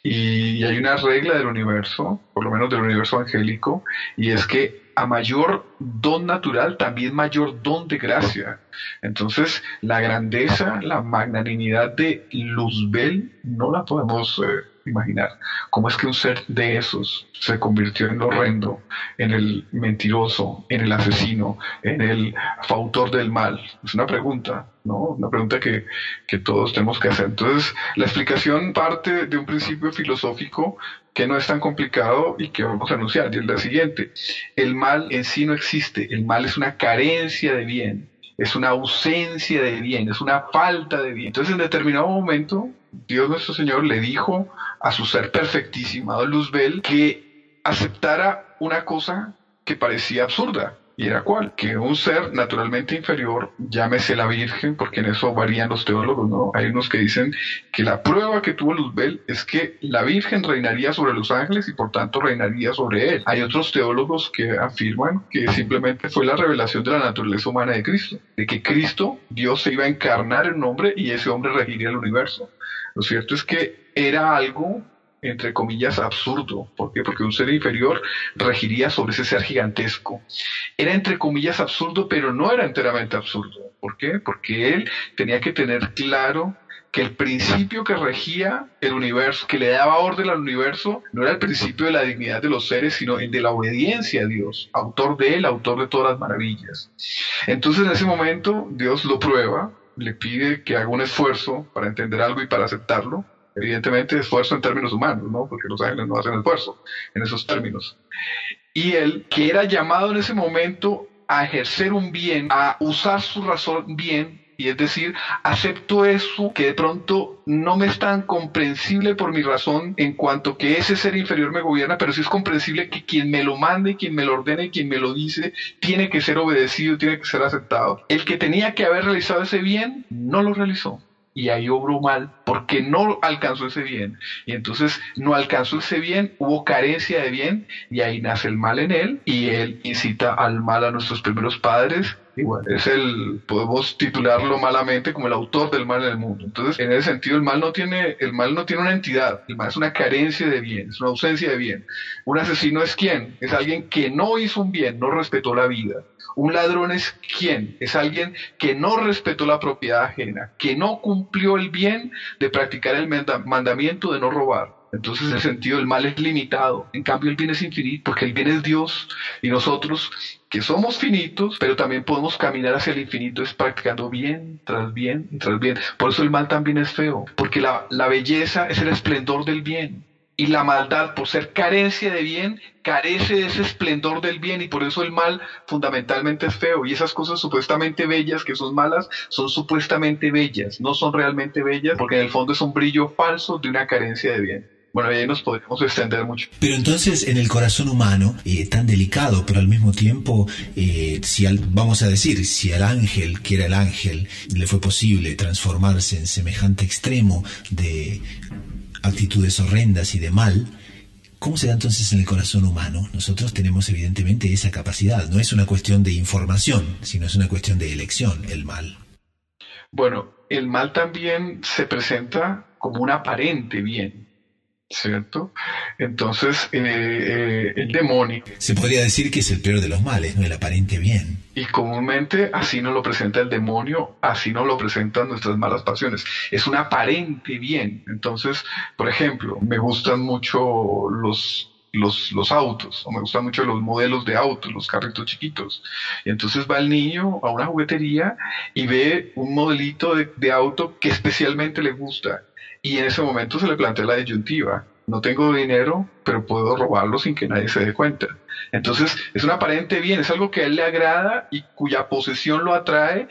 Y hay una regla del universo, por lo menos del universo angélico, y es que a mayor don natural, también mayor don de gracia. Entonces, la grandeza, la magnanimidad de Luzbel no la podemos imaginar. ¿Cómo es que un ser de esos se convirtió en lo horrendo, en el mentiroso, en el asesino, en el fautor del mal? Es una pregunta, ¿no? Una pregunta que todos tenemos que hacer. Entonces, la explicación parte de un principio filosófico que no es tan complicado y que vamos a anunciar, y es la siguiente: el mal en sí no existe, el mal es una carencia de bien, es una ausencia de bien, es una falta de bien. Entonces, en determinado momento, Dios nuestro Señor le dijo a su ser perfectísimo, a Luzbel, que aceptara una cosa que parecía absurda. ¿Y era cuál? Que un ser naturalmente inferior, llámese la Virgen, porque en eso varían los teólogos, ¿no? Hay unos que dicen que la prueba que tuvo Luzbel es que la Virgen reinaría sobre los ángeles y por tanto reinaría sobre él. Hay otros teólogos que afirman que simplemente fue la revelación de la naturaleza humana de Cristo, de que Cristo, Dios, se iba a encarnar en un hombre y ese hombre regiría el universo. Lo cierto es que era algo, entre comillas, absurdo. ¿Por qué? Porque un ser inferior regiría sobre ese ser gigantesco. Era, entre comillas, absurdo, pero no era enteramente absurdo. ¿Por qué? Porque él tenía que tener claro que el principio que regía el universo, que le daba orden al universo, no era el principio de la dignidad de los seres, sino el de la obediencia a Dios, autor de él, autor de todas las maravillas. Entonces, en ese momento, Dios lo prueba, le pide que haga un esfuerzo para entender algo y para aceptarlo. Evidentemente, esfuerzo en términos humanos, ¿no? Porque los ángeles no hacen esfuerzo en esos términos. Y él, que era llamado en ese momento a ejercer un bien, a usar su razón bien, y es decir, acepto eso que de pronto no me es tan comprensible por mi razón en cuanto que ese ser inferior me gobierna, pero sí es comprensible que quien me lo mande, quien me lo ordene, quien me lo dice, tiene que ser obedecido, tiene que ser aceptado. El que tenía que haber realizado ese bien, no lo realizó. Y ahí obró mal, porque no alcanzó ese bien. Y entonces no alcanzó ese bien, hubo carencia de bien, y ahí nace el mal en él, y él incita al mal a nuestros primeros padres. Y bueno, podemos titularlo malamente como el autor del mal en el mundo. Entonces, en ese sentido, el mal no tiene una entidad, el mal es una carencia de bien, es una ausencia de bien. Un asesino es ¿quién? Es alguien que no hizo un bien, no respetó la vida. Un ladrón es ¿quién? Es alguien que no respetó la propiedad ajena, que no cumplió el bien de practicar el mandamiento de no robar. Entonces, en ese sentido, el mal es limitado. En cambio, el bien es infinito, porque el bien es Dios, y nosotros, que somos finitos, pero también podemos caminar hacia el infinito, es practicando bien tras bien y tras bien. Por eso el mal también es feo, porque la belleza es el esplendor del bien. Y la maldad, por ser carencia de bien, carece de ese esplendor del bien, y por eso el mal fundamentalmente es feo. Y esas cosas supuestamente bellas, que son malas, son supuestamente bellas, no son realmente bellas, porque en el fondo es un brillo falso de una carencia de bien. Bueno, ahí nos podríamos extender mucho. Pero entonces, en el corazón humano, tan delicado, pero al mismo tiempo, vamos a decir, si al ángel, que era el ángel, le fue posible transformarse en semejante extremo de actitudes horrendas y de mal, ¿cómo se da entonces en el corazón humano? Nosotros tenemos evidentemente esa capacidad. No es una cuestión de información, sino es una cuestión de elección, el mal. Bueno, el mal también se presenta como un aparente bien, ¿cierto? Entonces, el demonio... Se podría decir que es el peor de los males, ¿no? El aparente bien. Y comúnmente así nos lo presenta el demonio, así nos lo presentan nuestras malas pasiones. Es un aparente bien. Entonces, por ejemplo, me gustan mucho los autos, o me gustan mucho los modelos de autos, los carritos chiquitos. Y entonces va el niño a una juguetería y ve un modelito de auto que especialmente le gusta. Y en ese momento se le plantea la disyuntiva: no tengo dinero, pero puedo robarlo sin que nadie se dé cuenta. Entonces es un aparente bien, es algo que a él le agrada y cuya posesión lo atrae,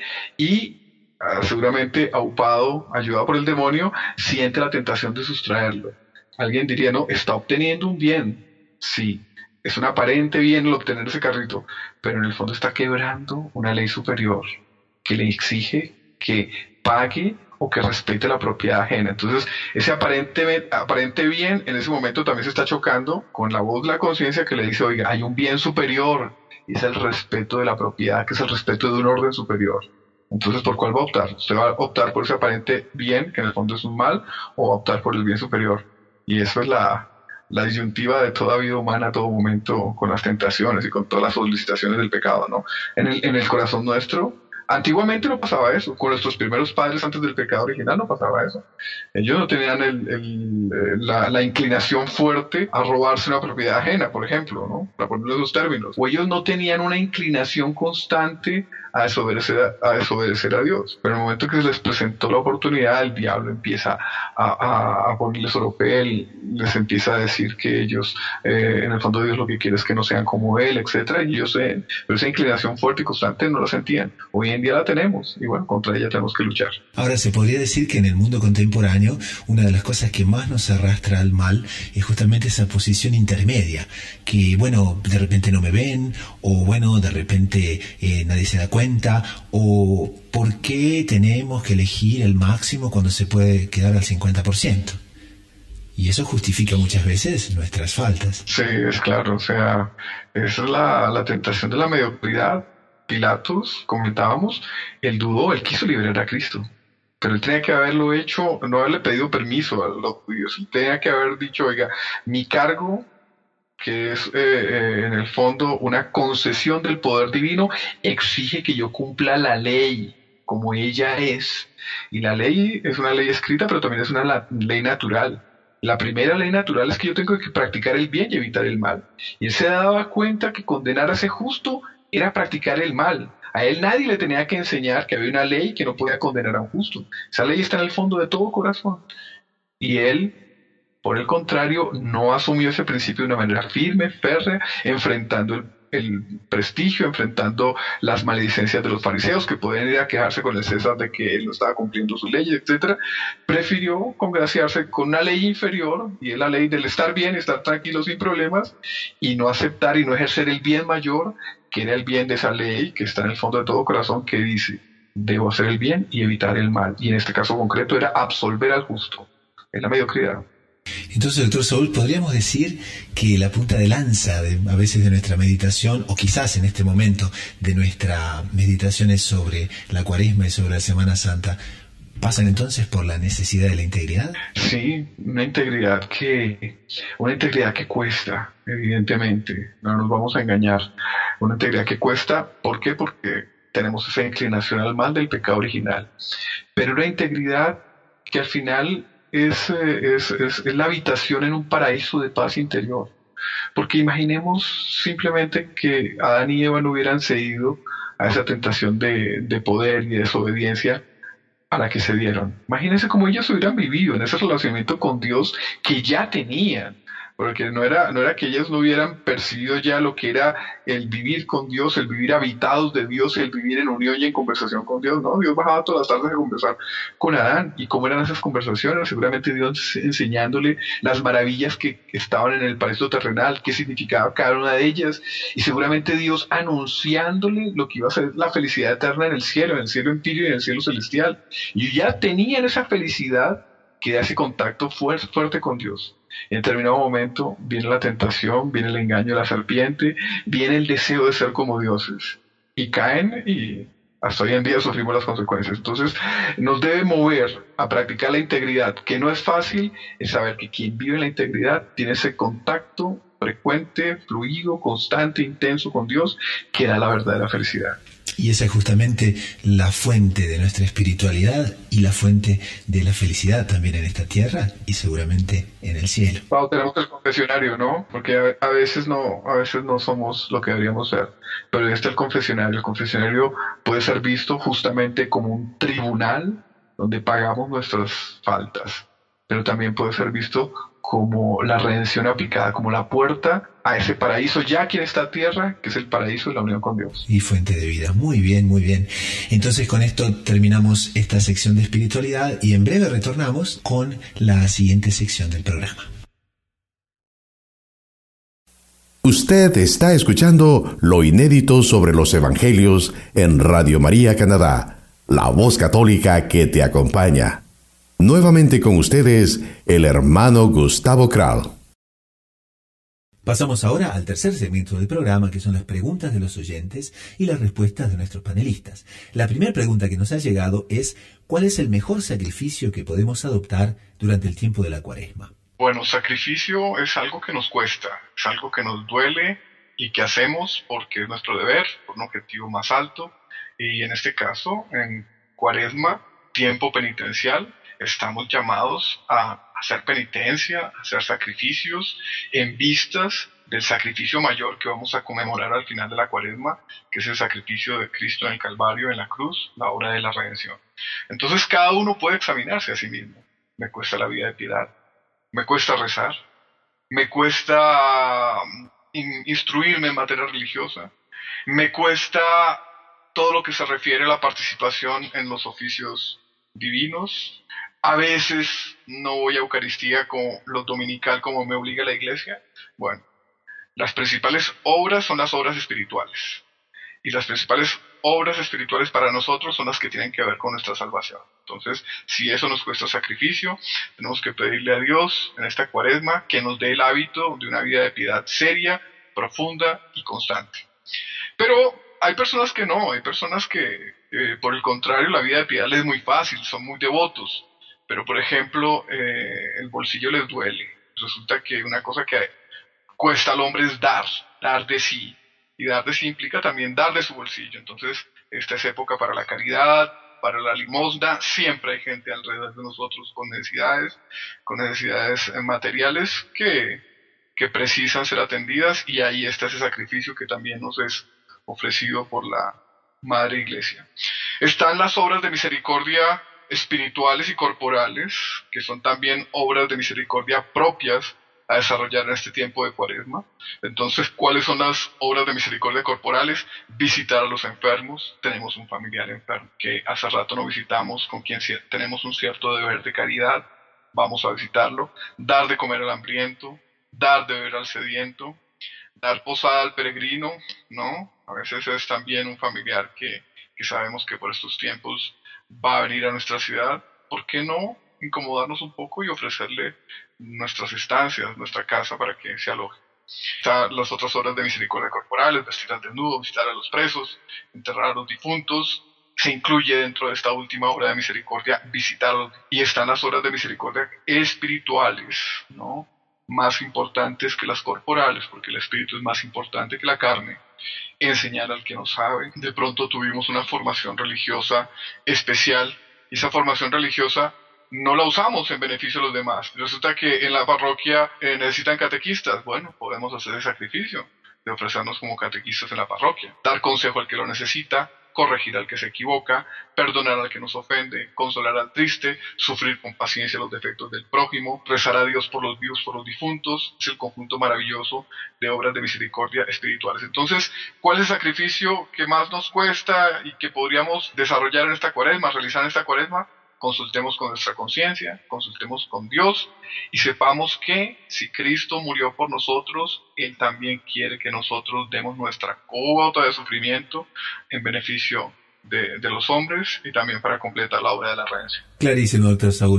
y seguramente aupado, ayudado por el demonio, siente la tentación de sustraerlo. Alguien diría, no, está obteniendo un bien. Sí, es un aparente bien el obtener ese carrito, pero en el fondo está quebrando una ley superior que le exige que pague o que respete la propiedad ajena. Entonces, ese aparente bien en ese momento también se está chocando con la voz de la conciencia que le dice, oiga, hay un bien superior y es el respeto de la propiedad, que es el respeto de un orden superior. Entonces, ¿por cuál va a optar? ¿Usted va a optar por ese aparente bien, que en el fondo es un mal, o va a optar por el bien superior? Y eso es la disyuntiva de toda vida humana, a todo momento, con las tentaciones y con todas las solicitaciones del pecado, ¿no? En el corazón nuestro, antiguamente no pasaba eso. Con nuestros primeros padres antes del pecado original no pasaba eso. Ellos no tenían la inclinación fuerte a robarse una propiedad ajena, por ejemplo, ¿no? Para ponerlo en esos términos. O ellos no tenían una inclinación constante a desobedecer a Dios. Pero en el momento que se les presentó la oportunidad, el diablo empieza a ponerles oropel, les empieza a decir que ellos, en el fondo Dios lo que quiere es que no sean como Él, etcétera, y ellos, pero esa inclinación fuerte y constante no la sentían. Hoy en día la tenemos, y bueno, contra ella tenemos que luchar. Ahora, se podría decir que en el mundo contemporáneo, una de las cosas que más nos arrastra al mal es justamente esa posición intermedia, que bueno, de repente no me ven, o bueno, de repente nadie se da cuenta, o por qué tenemos que elegir el máximo cuando se puede quedar al 50%. Y eso justifica muchas veces nuestras faltas. Sí, es claro, o sea, esa es la tentación de la mediocridad. Pilatos, comentábamos, él dudó, él quiso liberar a Cristo, pero él tenía que haberlo hecho, no haberle pedido permiso a los judíos, él tenía que haber dicho, oiga, mi cargo, que es en el fondo una concesión del poder divino, exige que yo cumpla la ley como ella es. Y la ley es una ley escrita, pero también es una ley natural. La primera ley natural es que yo tengo que practicar el bien y evitar el mal. Y él se daba cuenta que condenar a ese justo era practicar el mal. A él nadie le tenía que enseñar que había una ley que no podía condenar a un justo. Esa ley está en el fondo de todo corazón. Y él, por el contrario, no asumió ese principio de una manera firme, férrea, enfrentando el prestigio, enfrentando las maledicencias de los fariseos que podían ir a quejarse con el César de que él no estaba cumpliendo su ley, etc. Prefirió congraciarse con una ley inferior, y es la ley del estar bien, estar tranquilo sin problemas, y no aceptar y no ejercer el bien mayor, que era el bien de esa ley que está en el fondo de todo corazón, que dice, debo hacer el bien y evitar el mal. Y en este caso concreto era absolver al justo. Es la mediocridad. Entonces, doctor Saúl, podríamos decir que la punta de lanza a veces de nuestra meditación, o quizás en este momento de nuestra meditaciones sobre la Cuaresma y sobre la Semana Santa, ¿pasan entonces por la necesidad de la integridad? Sí, una integridad que cuesta, evidentemente, no nos vamos a engañar. Una integridad que cuesta, ¿por qué? Porque tenemos esa inclinación al mal del pecado original. Pero una integridad que al final es la habitación en un paraíso de paz interior. Porque imaginemos simplemente que Adán y Eva no hubieran cedido a esa tentación de poder y de desobediencia a la que se dieron. Imagínense cómo ellos hubieran vivido en ese relacionamiento con Dios que ya tenían. Porque no era que ellos no hubieran percibido ya lo que era el vivir con Dios, el vivir habitados de Dios, el vivir en unión y en conversación con Dios. No, Dios bajaba todas las tardes a conversar con Adán. ¿Y cómo eran esas conversaciones? Seguramente Dios enseñándole las maravillas que estaban en el paraíso terrenal, qué significaba cada una de ellas, y seguramente Dios anunciándole lo que iba a ser la felicidad eterna en el cielo empírico y en el cielo celestial. Y ya tenían esa felicidad que da ese contacto fuerte con Dios. En determinado momento viene la tentación, viene el engaño de la serpiente, viene el deseo de ser como dioses, y caen, y hasta hoy en día sufrimos las consecuencias. Entonces nos debe mover a practicar la integridad, que no es fácil, es saber que quien vive en la integridad tiene ese contacto frecuente, fluido, constante, intenso con Dios, que da la verdadera felicidad. Y esa es justamente la fuente de nuestra espiritualidad y la fuente de la felicidad también en esta tierra y seguramente en el cielo. Wow, tenemos el confesionario, ¿no? Porque a veces no somos lo que deberíamos ser. Pero está el confesionario. El confesionario puede ser visto justamente como un tribunal donde pagamos nuestras faltas. Pero también puede ser visto como la redención aplicada, como la puerta a ese paraíso ya aquí en esta tierra, que es el paraíso de la unión con Dios. Y fuente de vida. Muy bien, muy bien. Entonces con esto terminamos esta sección de espiritualidad y en breve retornamos con la siguiente sección del programa. Usted está escuchando lo inédito sobre los evangelios en Radio María Canadá, la voz católica que te acompaña. Nuevamente con ustedes, el hermano Gustavo Kral. Pasamos ahora al tercer segmento del programa, que son las preguntas de los oyentes y las respuestas de nuestros panelistas. La primera pregunta que nos ha llegado es: ¿cuál es el mejor sacrificio que podemos adoptar durante el tiempo de la Cuaresma? Bueno, sacrificio es algo que nos cuesta, es algo que nos duele y que hacemos porque es nuestro deber, por un objetivo más alto. Y en este caso, en Cuaresma, tiempo penitencial, estamos llamados a hacer penitencia, a hacer sacrificios en vistas del sacrificio mayor que vamos a conmemorar al final de la Cuaresma, que es el sacrificio de Cristo en el Calvario, en la cruz, la obra de la redención. Entonces cada uno puede examinarse a sí mismo. Me cuesta la vida de piedad, me cuesta rezar, me cuesta instruirme en materia religiosa, me cuesta todo lo que se refiere a la participación en los oficios divinos. A veces no voy a Eucaristía como lo dominical como me obliga la Iglesia. Bueno, las principales obras son las obras espirituales. Y las principales obras espirituales para nosotros son las que tienen que ver con nuestra salvación. Entonces, si eso nos cuesta sacrificio, tenemos que pedirle a Dios en esta Cuaresma que nos dé el hábito de una vida de piedad seria, profunda y constante. Pero hay personas que no, hay personas que por el contrario la vida de piedad les es muy fácil, son muy devotos. Pero, por ejemplo, el bolsillo les duele. Resulta que una cosa que cuesta al hombre es dar de sí. Y dar de sí implica también dar de su bolsillo. Entonces, esta es época para la caridad, para la limosna. Siempre hay gente alrededor de nosotros con necesidades materiales que precisan ser atendidas. Y ahí está ese sacrificio que también nos es ofrecido por la Madre Iglesia. Están las obras de misericordia espirituales y corporales, que son también obras de misericordia propias a desarrollar en este tiempo de Cuaresma. Entonces, ¿cuáles son las obras de misericordia corporales? Visitar a los enfermos. Tenemos un familiar enfermo que hace rato no visitamos, con quien tenemos un cierto deber de caridad, vamos a visitarlo. Dar de comer al hambriento, dar de beber al sediento, dar posada al peregrino, ¿no? A veces es también un familiar que sabemos que por estos tiempos va a venir a nuestra ciudad. ¿Por qué no incomodarnos un poco y ofrecerle nuestras estancias, nuestra casa para que se aloje? Están las otras obras de misericordia corporales: vestir al desnudo, visitar a los presos, enterrar a los difuntos. Se incluye dentro de esta última obra de misericordia visitarlos. Y están las obras de misericordia espirituales, ¿no? Más importantes que las corporales, porque el espíritu es más importante que la carne. Enseñar al que no sabe. De pronto tuvimos una formación religiosa especial y esa formación religiosa no la usamos en beneficio de los demás. Resulta que en la parroquia necesitan catequistas. Bueno, podemos hacer el sacrificio de ofrecernos como catequistas en la parroquia. Dar consejo al que lo necesita, corregir al que se equivoca, perdonar al que nos ofende, consolar al triste, sufrir con paciencia los defectos del prójimo, rezar a Dios por los vivos, por los difuntos. Es el conjunto maravilloso de obras de misericordia espirituales. Entonces, ¿cuál es el sacrificio que más nos cuesta y que podríamos desarrollar en esta Cuaresma, realizar en esta Cuaresma? Consultemos con nuestra conciencia, consultemos con Dios y sepamos que si Cristo murió por nosotros, Él también quiere que nosotros demos nuestra cuota de sufrimiento en beneficio de los hombres y también para completar la obra de la redención. Clarísimo, doctor Saúl,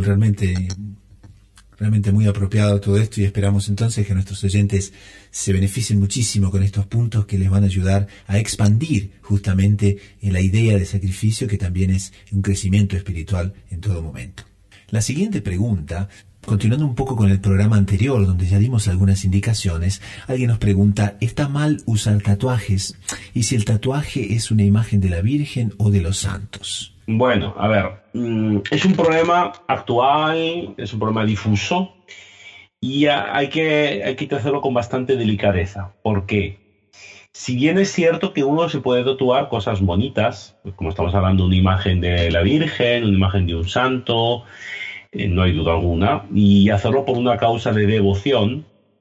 realmente muy apropiado todo esto, y esperamos entonces que nuestros oyentes se beneficien muchísimo con estos puntos que les van a ayudar a expandir justamente en la idea de sacrificio, que también es un crecimiento espiritual en todo momento. La siguiente pregunta, continuando un poco con el programa anterior donde ya dimos algunas indicaciones, alguien nos pregunta: ¿está mal usar tatuajes? Y si el tatuaje es una imagen de la Virgen o de los santos. Bueno, a ver, es un problema actual, es un problema difuso y hay que hacerlo con bastante delicadeza, porque si bien es cierto que uno se puede tatuar cosas bonitas, como estamos hablando de una imagen de la Virgen, una imagen de un santo, no hay duda alguna, y hacerlo por una causa de devoción,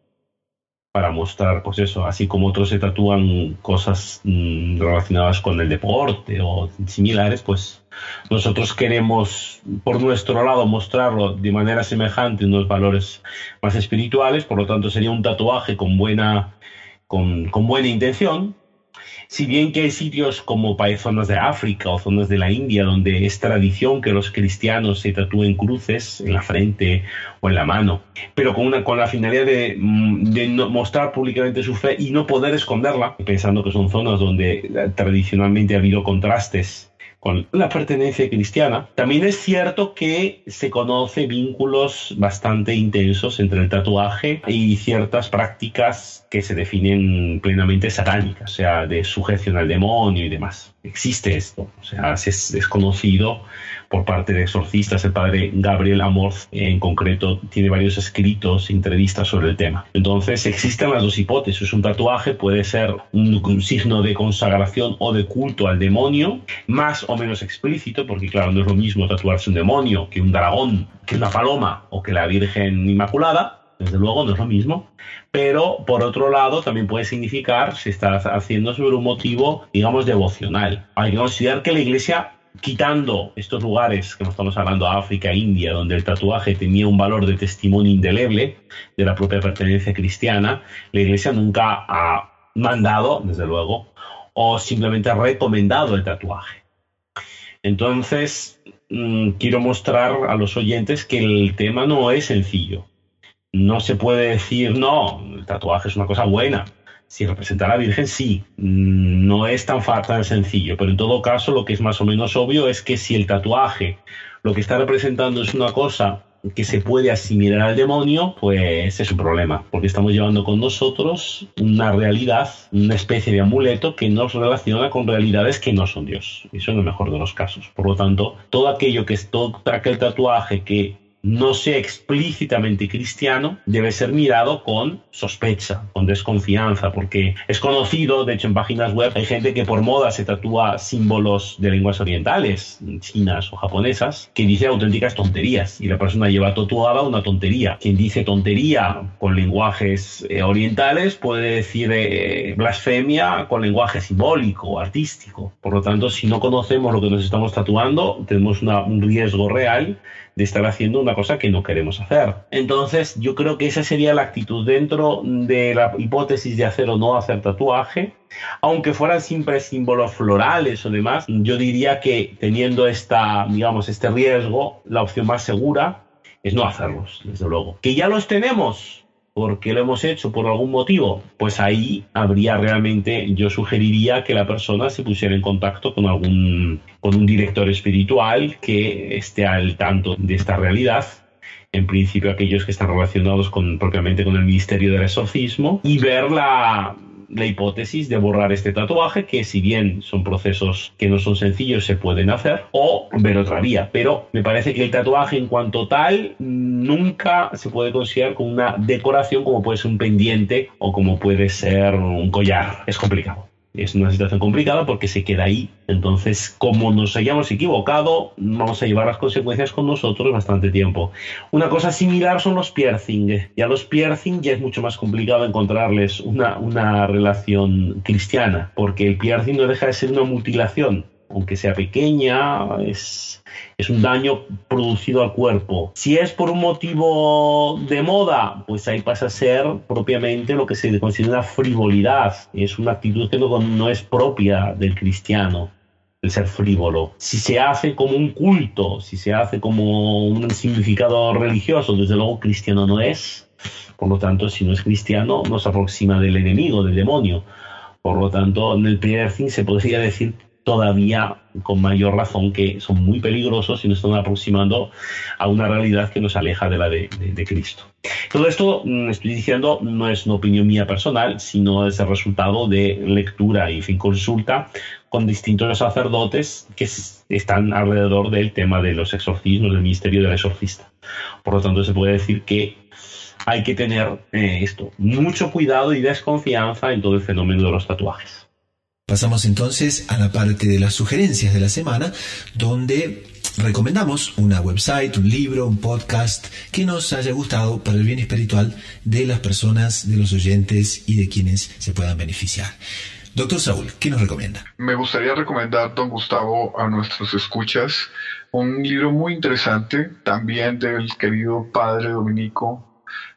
para mostrar, pues eso, así como otros se tatúan cosas relacionadas con el deporte o similares, pues nosotros queremos, por nuestro lado, mostrarlo de manera semejante, unos valores más espirituales. Por lo tanto, sería un tatuaje con buena intención. Si bien que hay sitios como zonas de África o zonas de la India donde es tradición que los cristianos se tatúen cruces en la frente o en la mano, pero con la finalidad de mostrar públicamente su fe y no poder esconderla, pensando que son zonas donde tradicionalmente ha habido contrastes con la pertenencia cristiana. También es cierto que se conoce vínculos bastante intensos entre el tatuaje y ciertas prácticas que se definen plenamente satánicas, o sea, de sujeción al demonio y demás. Existe esto, o sea, es conocido por parte de exorcistas. El padre Gabriel Amorth, en concreto, tiene varios escritos, entrevistas sobre el tema. Entonces, existen las dos hipótesis. Un tatuaje puede ser un signo de consagración o de culto al demonio, más o menos explícito, porque claro, no es lo mismo tatuarse un demonio que un dragón, que una paloma o que la Virgen Inmaculada. Desde luego no es lo mismo, pero por otro lado también puede significar se está haciendo sobre un motivo, digamos, devocional. Hay que considerar que la Iglesia, quitando estos lugares que no estamos hablando, África, India, donde el tatuaje tenía un valor de testimonio indeleble de la propia pertenencia cristiana, la Iglesia nunca ha mandado, desde luego, o simplemente ha recomendado el tatuaje. Entonces, quiero mostrar a los oyentes que el tema no es sencillo. No se puede decir, no, el tatuaje es una cosa buena. Si representa a la Virgen, sí. No es tan sencillo, pero en todo caso lo que es más o menos obvio es que si el tatuaje lo que está representando es una cosa que se puede asimilar al demonio, pues es un problema, porque estamos llevando con nosotros una realidad, una especie de amuleto que nos relaciona con realidades que no son Dios. Eso en el mejor de los casos. Por lo tanto, todo aquel tatuaje que no sea explícitamente cristiano, debe ser mirado con sospecha, con desconfianza, porque es conocido, de hecho en páginas web hay gente que por moda se tatúa símbolos de lenguas orientales, chinas o japonesas, que dice auténticas tonterías, y la persona lleva tatuada una tontería. Quien dice tontería con lenguajes orientales puede decir blasfemia con lenguaje simbólico o artístico. Por lo tanto, si no conocemos lo que nos estamos tatuando, tenemos un riesgo real de estar haciendo una cosa que no queremos hacer. Entonces, yo creo que esa sería la actitud dentro de la hipótesis de hacer o no hacer tatuaje. Aunque fueran siempre símbolos florales o demás, yo diría que teniendo este riesgo, la opción más segura es no hacerlos, desde luego. ¿Que ya los tenemos porque lo hemos hecho por algún motivo? Pues ahí habría realmente, yo sugeriría que la persona se pusiera en contacto con un director espiritual que esté al tanto de esta realidad. En principio aquellos que están relacionados propiamente con el ministerio del exorcismo, y ver la hipótesis de borrar este tatuaje, que si bien son procesos que no son sencillos, se pueden hacer, o ver otra vía. Pero me parece que el tatuaje en cuanto tal nunca se puede considerar como una decoración, como puede ser un pendiente o como puede ser un collar. Es complicado. Es una situación complicada porque se queda ahí. Entonces, como nos hayamos equivocado, vamos a llevar las consecuencias con nosotros bastante tiempo. Una cosa similar son los piercing. Ya los piercing ya es mucho más complicado encontrarles una relación cristiana, porque el piercing no deja de ser una mutilación. Aunque sea pequeña, es un daño producido al cuerpo. Si es por un motivo de moda, pues ahí pasa a ser propiamente lo que se considera frivolidad. Es una actitud que no es propia del cristiano, el ser frívolo. Si se hace como un culto, si se hace como un significado religioso, desde luego cristiano no es. Por lo tanto, si no es cristiano, nos aproxima del enemigo, del demonio. Por lo tanto, en el piercing se podría decir todavía con mayor razón que son muy peligrosos y nos están aproximando a una realidad que nos aleja de la de Cristo. Todo esto, estoy diciendo, no es una opinión mía personal, sino es el resultado de lectura y consulta con distintos sacerdotes que están alrededor del tema de los exorcismos, del ministerio del exorcista. Por lo tanto, se puede decir que hay que tener mucho cuidado y desconfianza en todo el fenómeno de los tatuajes. Pasamos entonces a la parte de las sugerencias de la semana, donde recomendamos una website, un libro, un podcast que nos haya gustado para el bien espiritual de las personas, de los oyentes y de quienes se puedan beneficiar. Doctor Saúl, ¿qué nos recomienda? Me gustaría recomendar, don Gustavo, a nuestros escuchas un libro muy interesante, también del querido padre dominico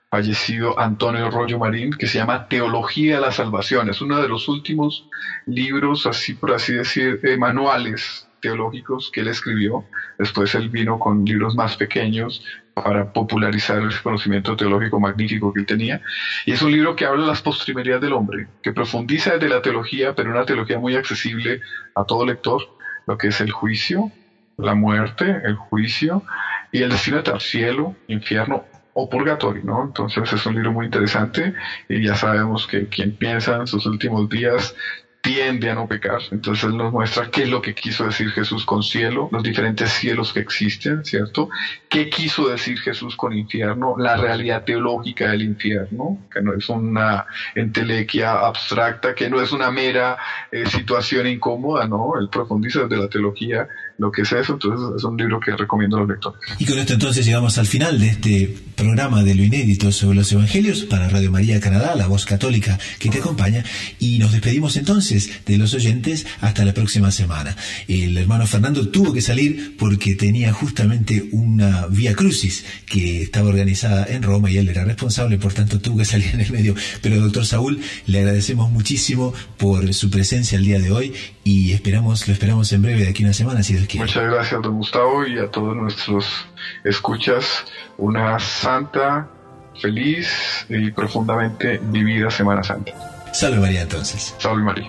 fallecido Antonio Rollo Marín, que se llama Teología de la Salvación. Es uno de los últimos libros, así por así decir, manuales teológicos que él escribió. Después él vino con libros más pequeños para popularizar el conocimiento teológico magnífico que él tenía. Y es un libro que habla de las postrimerías del hombre, que profundiza desde la teología, pero una teología muy accesible a todo lector, lo que es el juicio, la muerte, el juicio y el destino eterno, cielo, infierno o purgatorio, ¿no? Entonces es un libro muy interesante y ya sabemos que quien piensa en sus últimos días tiende a no pecar. Entonces él nos muestra qué es lo que quiso decir Jesús con cielo, los diferentes cielos que existen, ¿cierto? ¿Qué quiso decir Jesús con infierno? La realidad teológica del infierno, que no es una entelequia abstracta, que no es una mera situación incómoda, ¿no? Él profundiza desde la teología lo que es eso. Entonces es un libro que recomiendo a los lectores. Y con esto entonces llegamos al final de este programa de lo inédito sobre los evangelios para Radio María Canadá, la voz católica que te acompaña, y nos despedimos entonces de los oyentes hasta la próxima semana. El hermano Fernando tuvo que salir porque tenía justamente una Vía Crucis que estaba organizada en Roma y él era responsable, por tanto tuvo que salir en el medio. Pero doctor Saúl, le agradecemos muchísimo por su presencia el día de hoy y lo esperamos en breve, de aquí a una semana, si Dios quiere. Muchas gracias, don Gustavo, y a todos nuestros escuchas, una santa, feliz y profundamente vivida Semana Santa. Salve María, entonces. Salve María.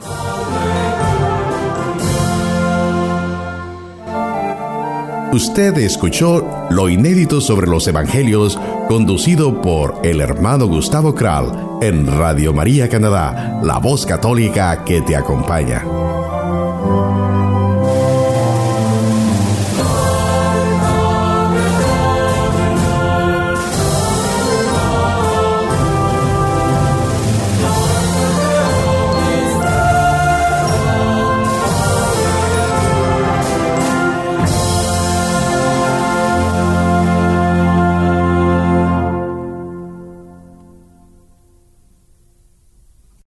Usted escuchó Lo Inédito sobre los Evangelios, conducido por el hermano Gustavo Kral en Radio María Canadá, la voz católica que te acompaña.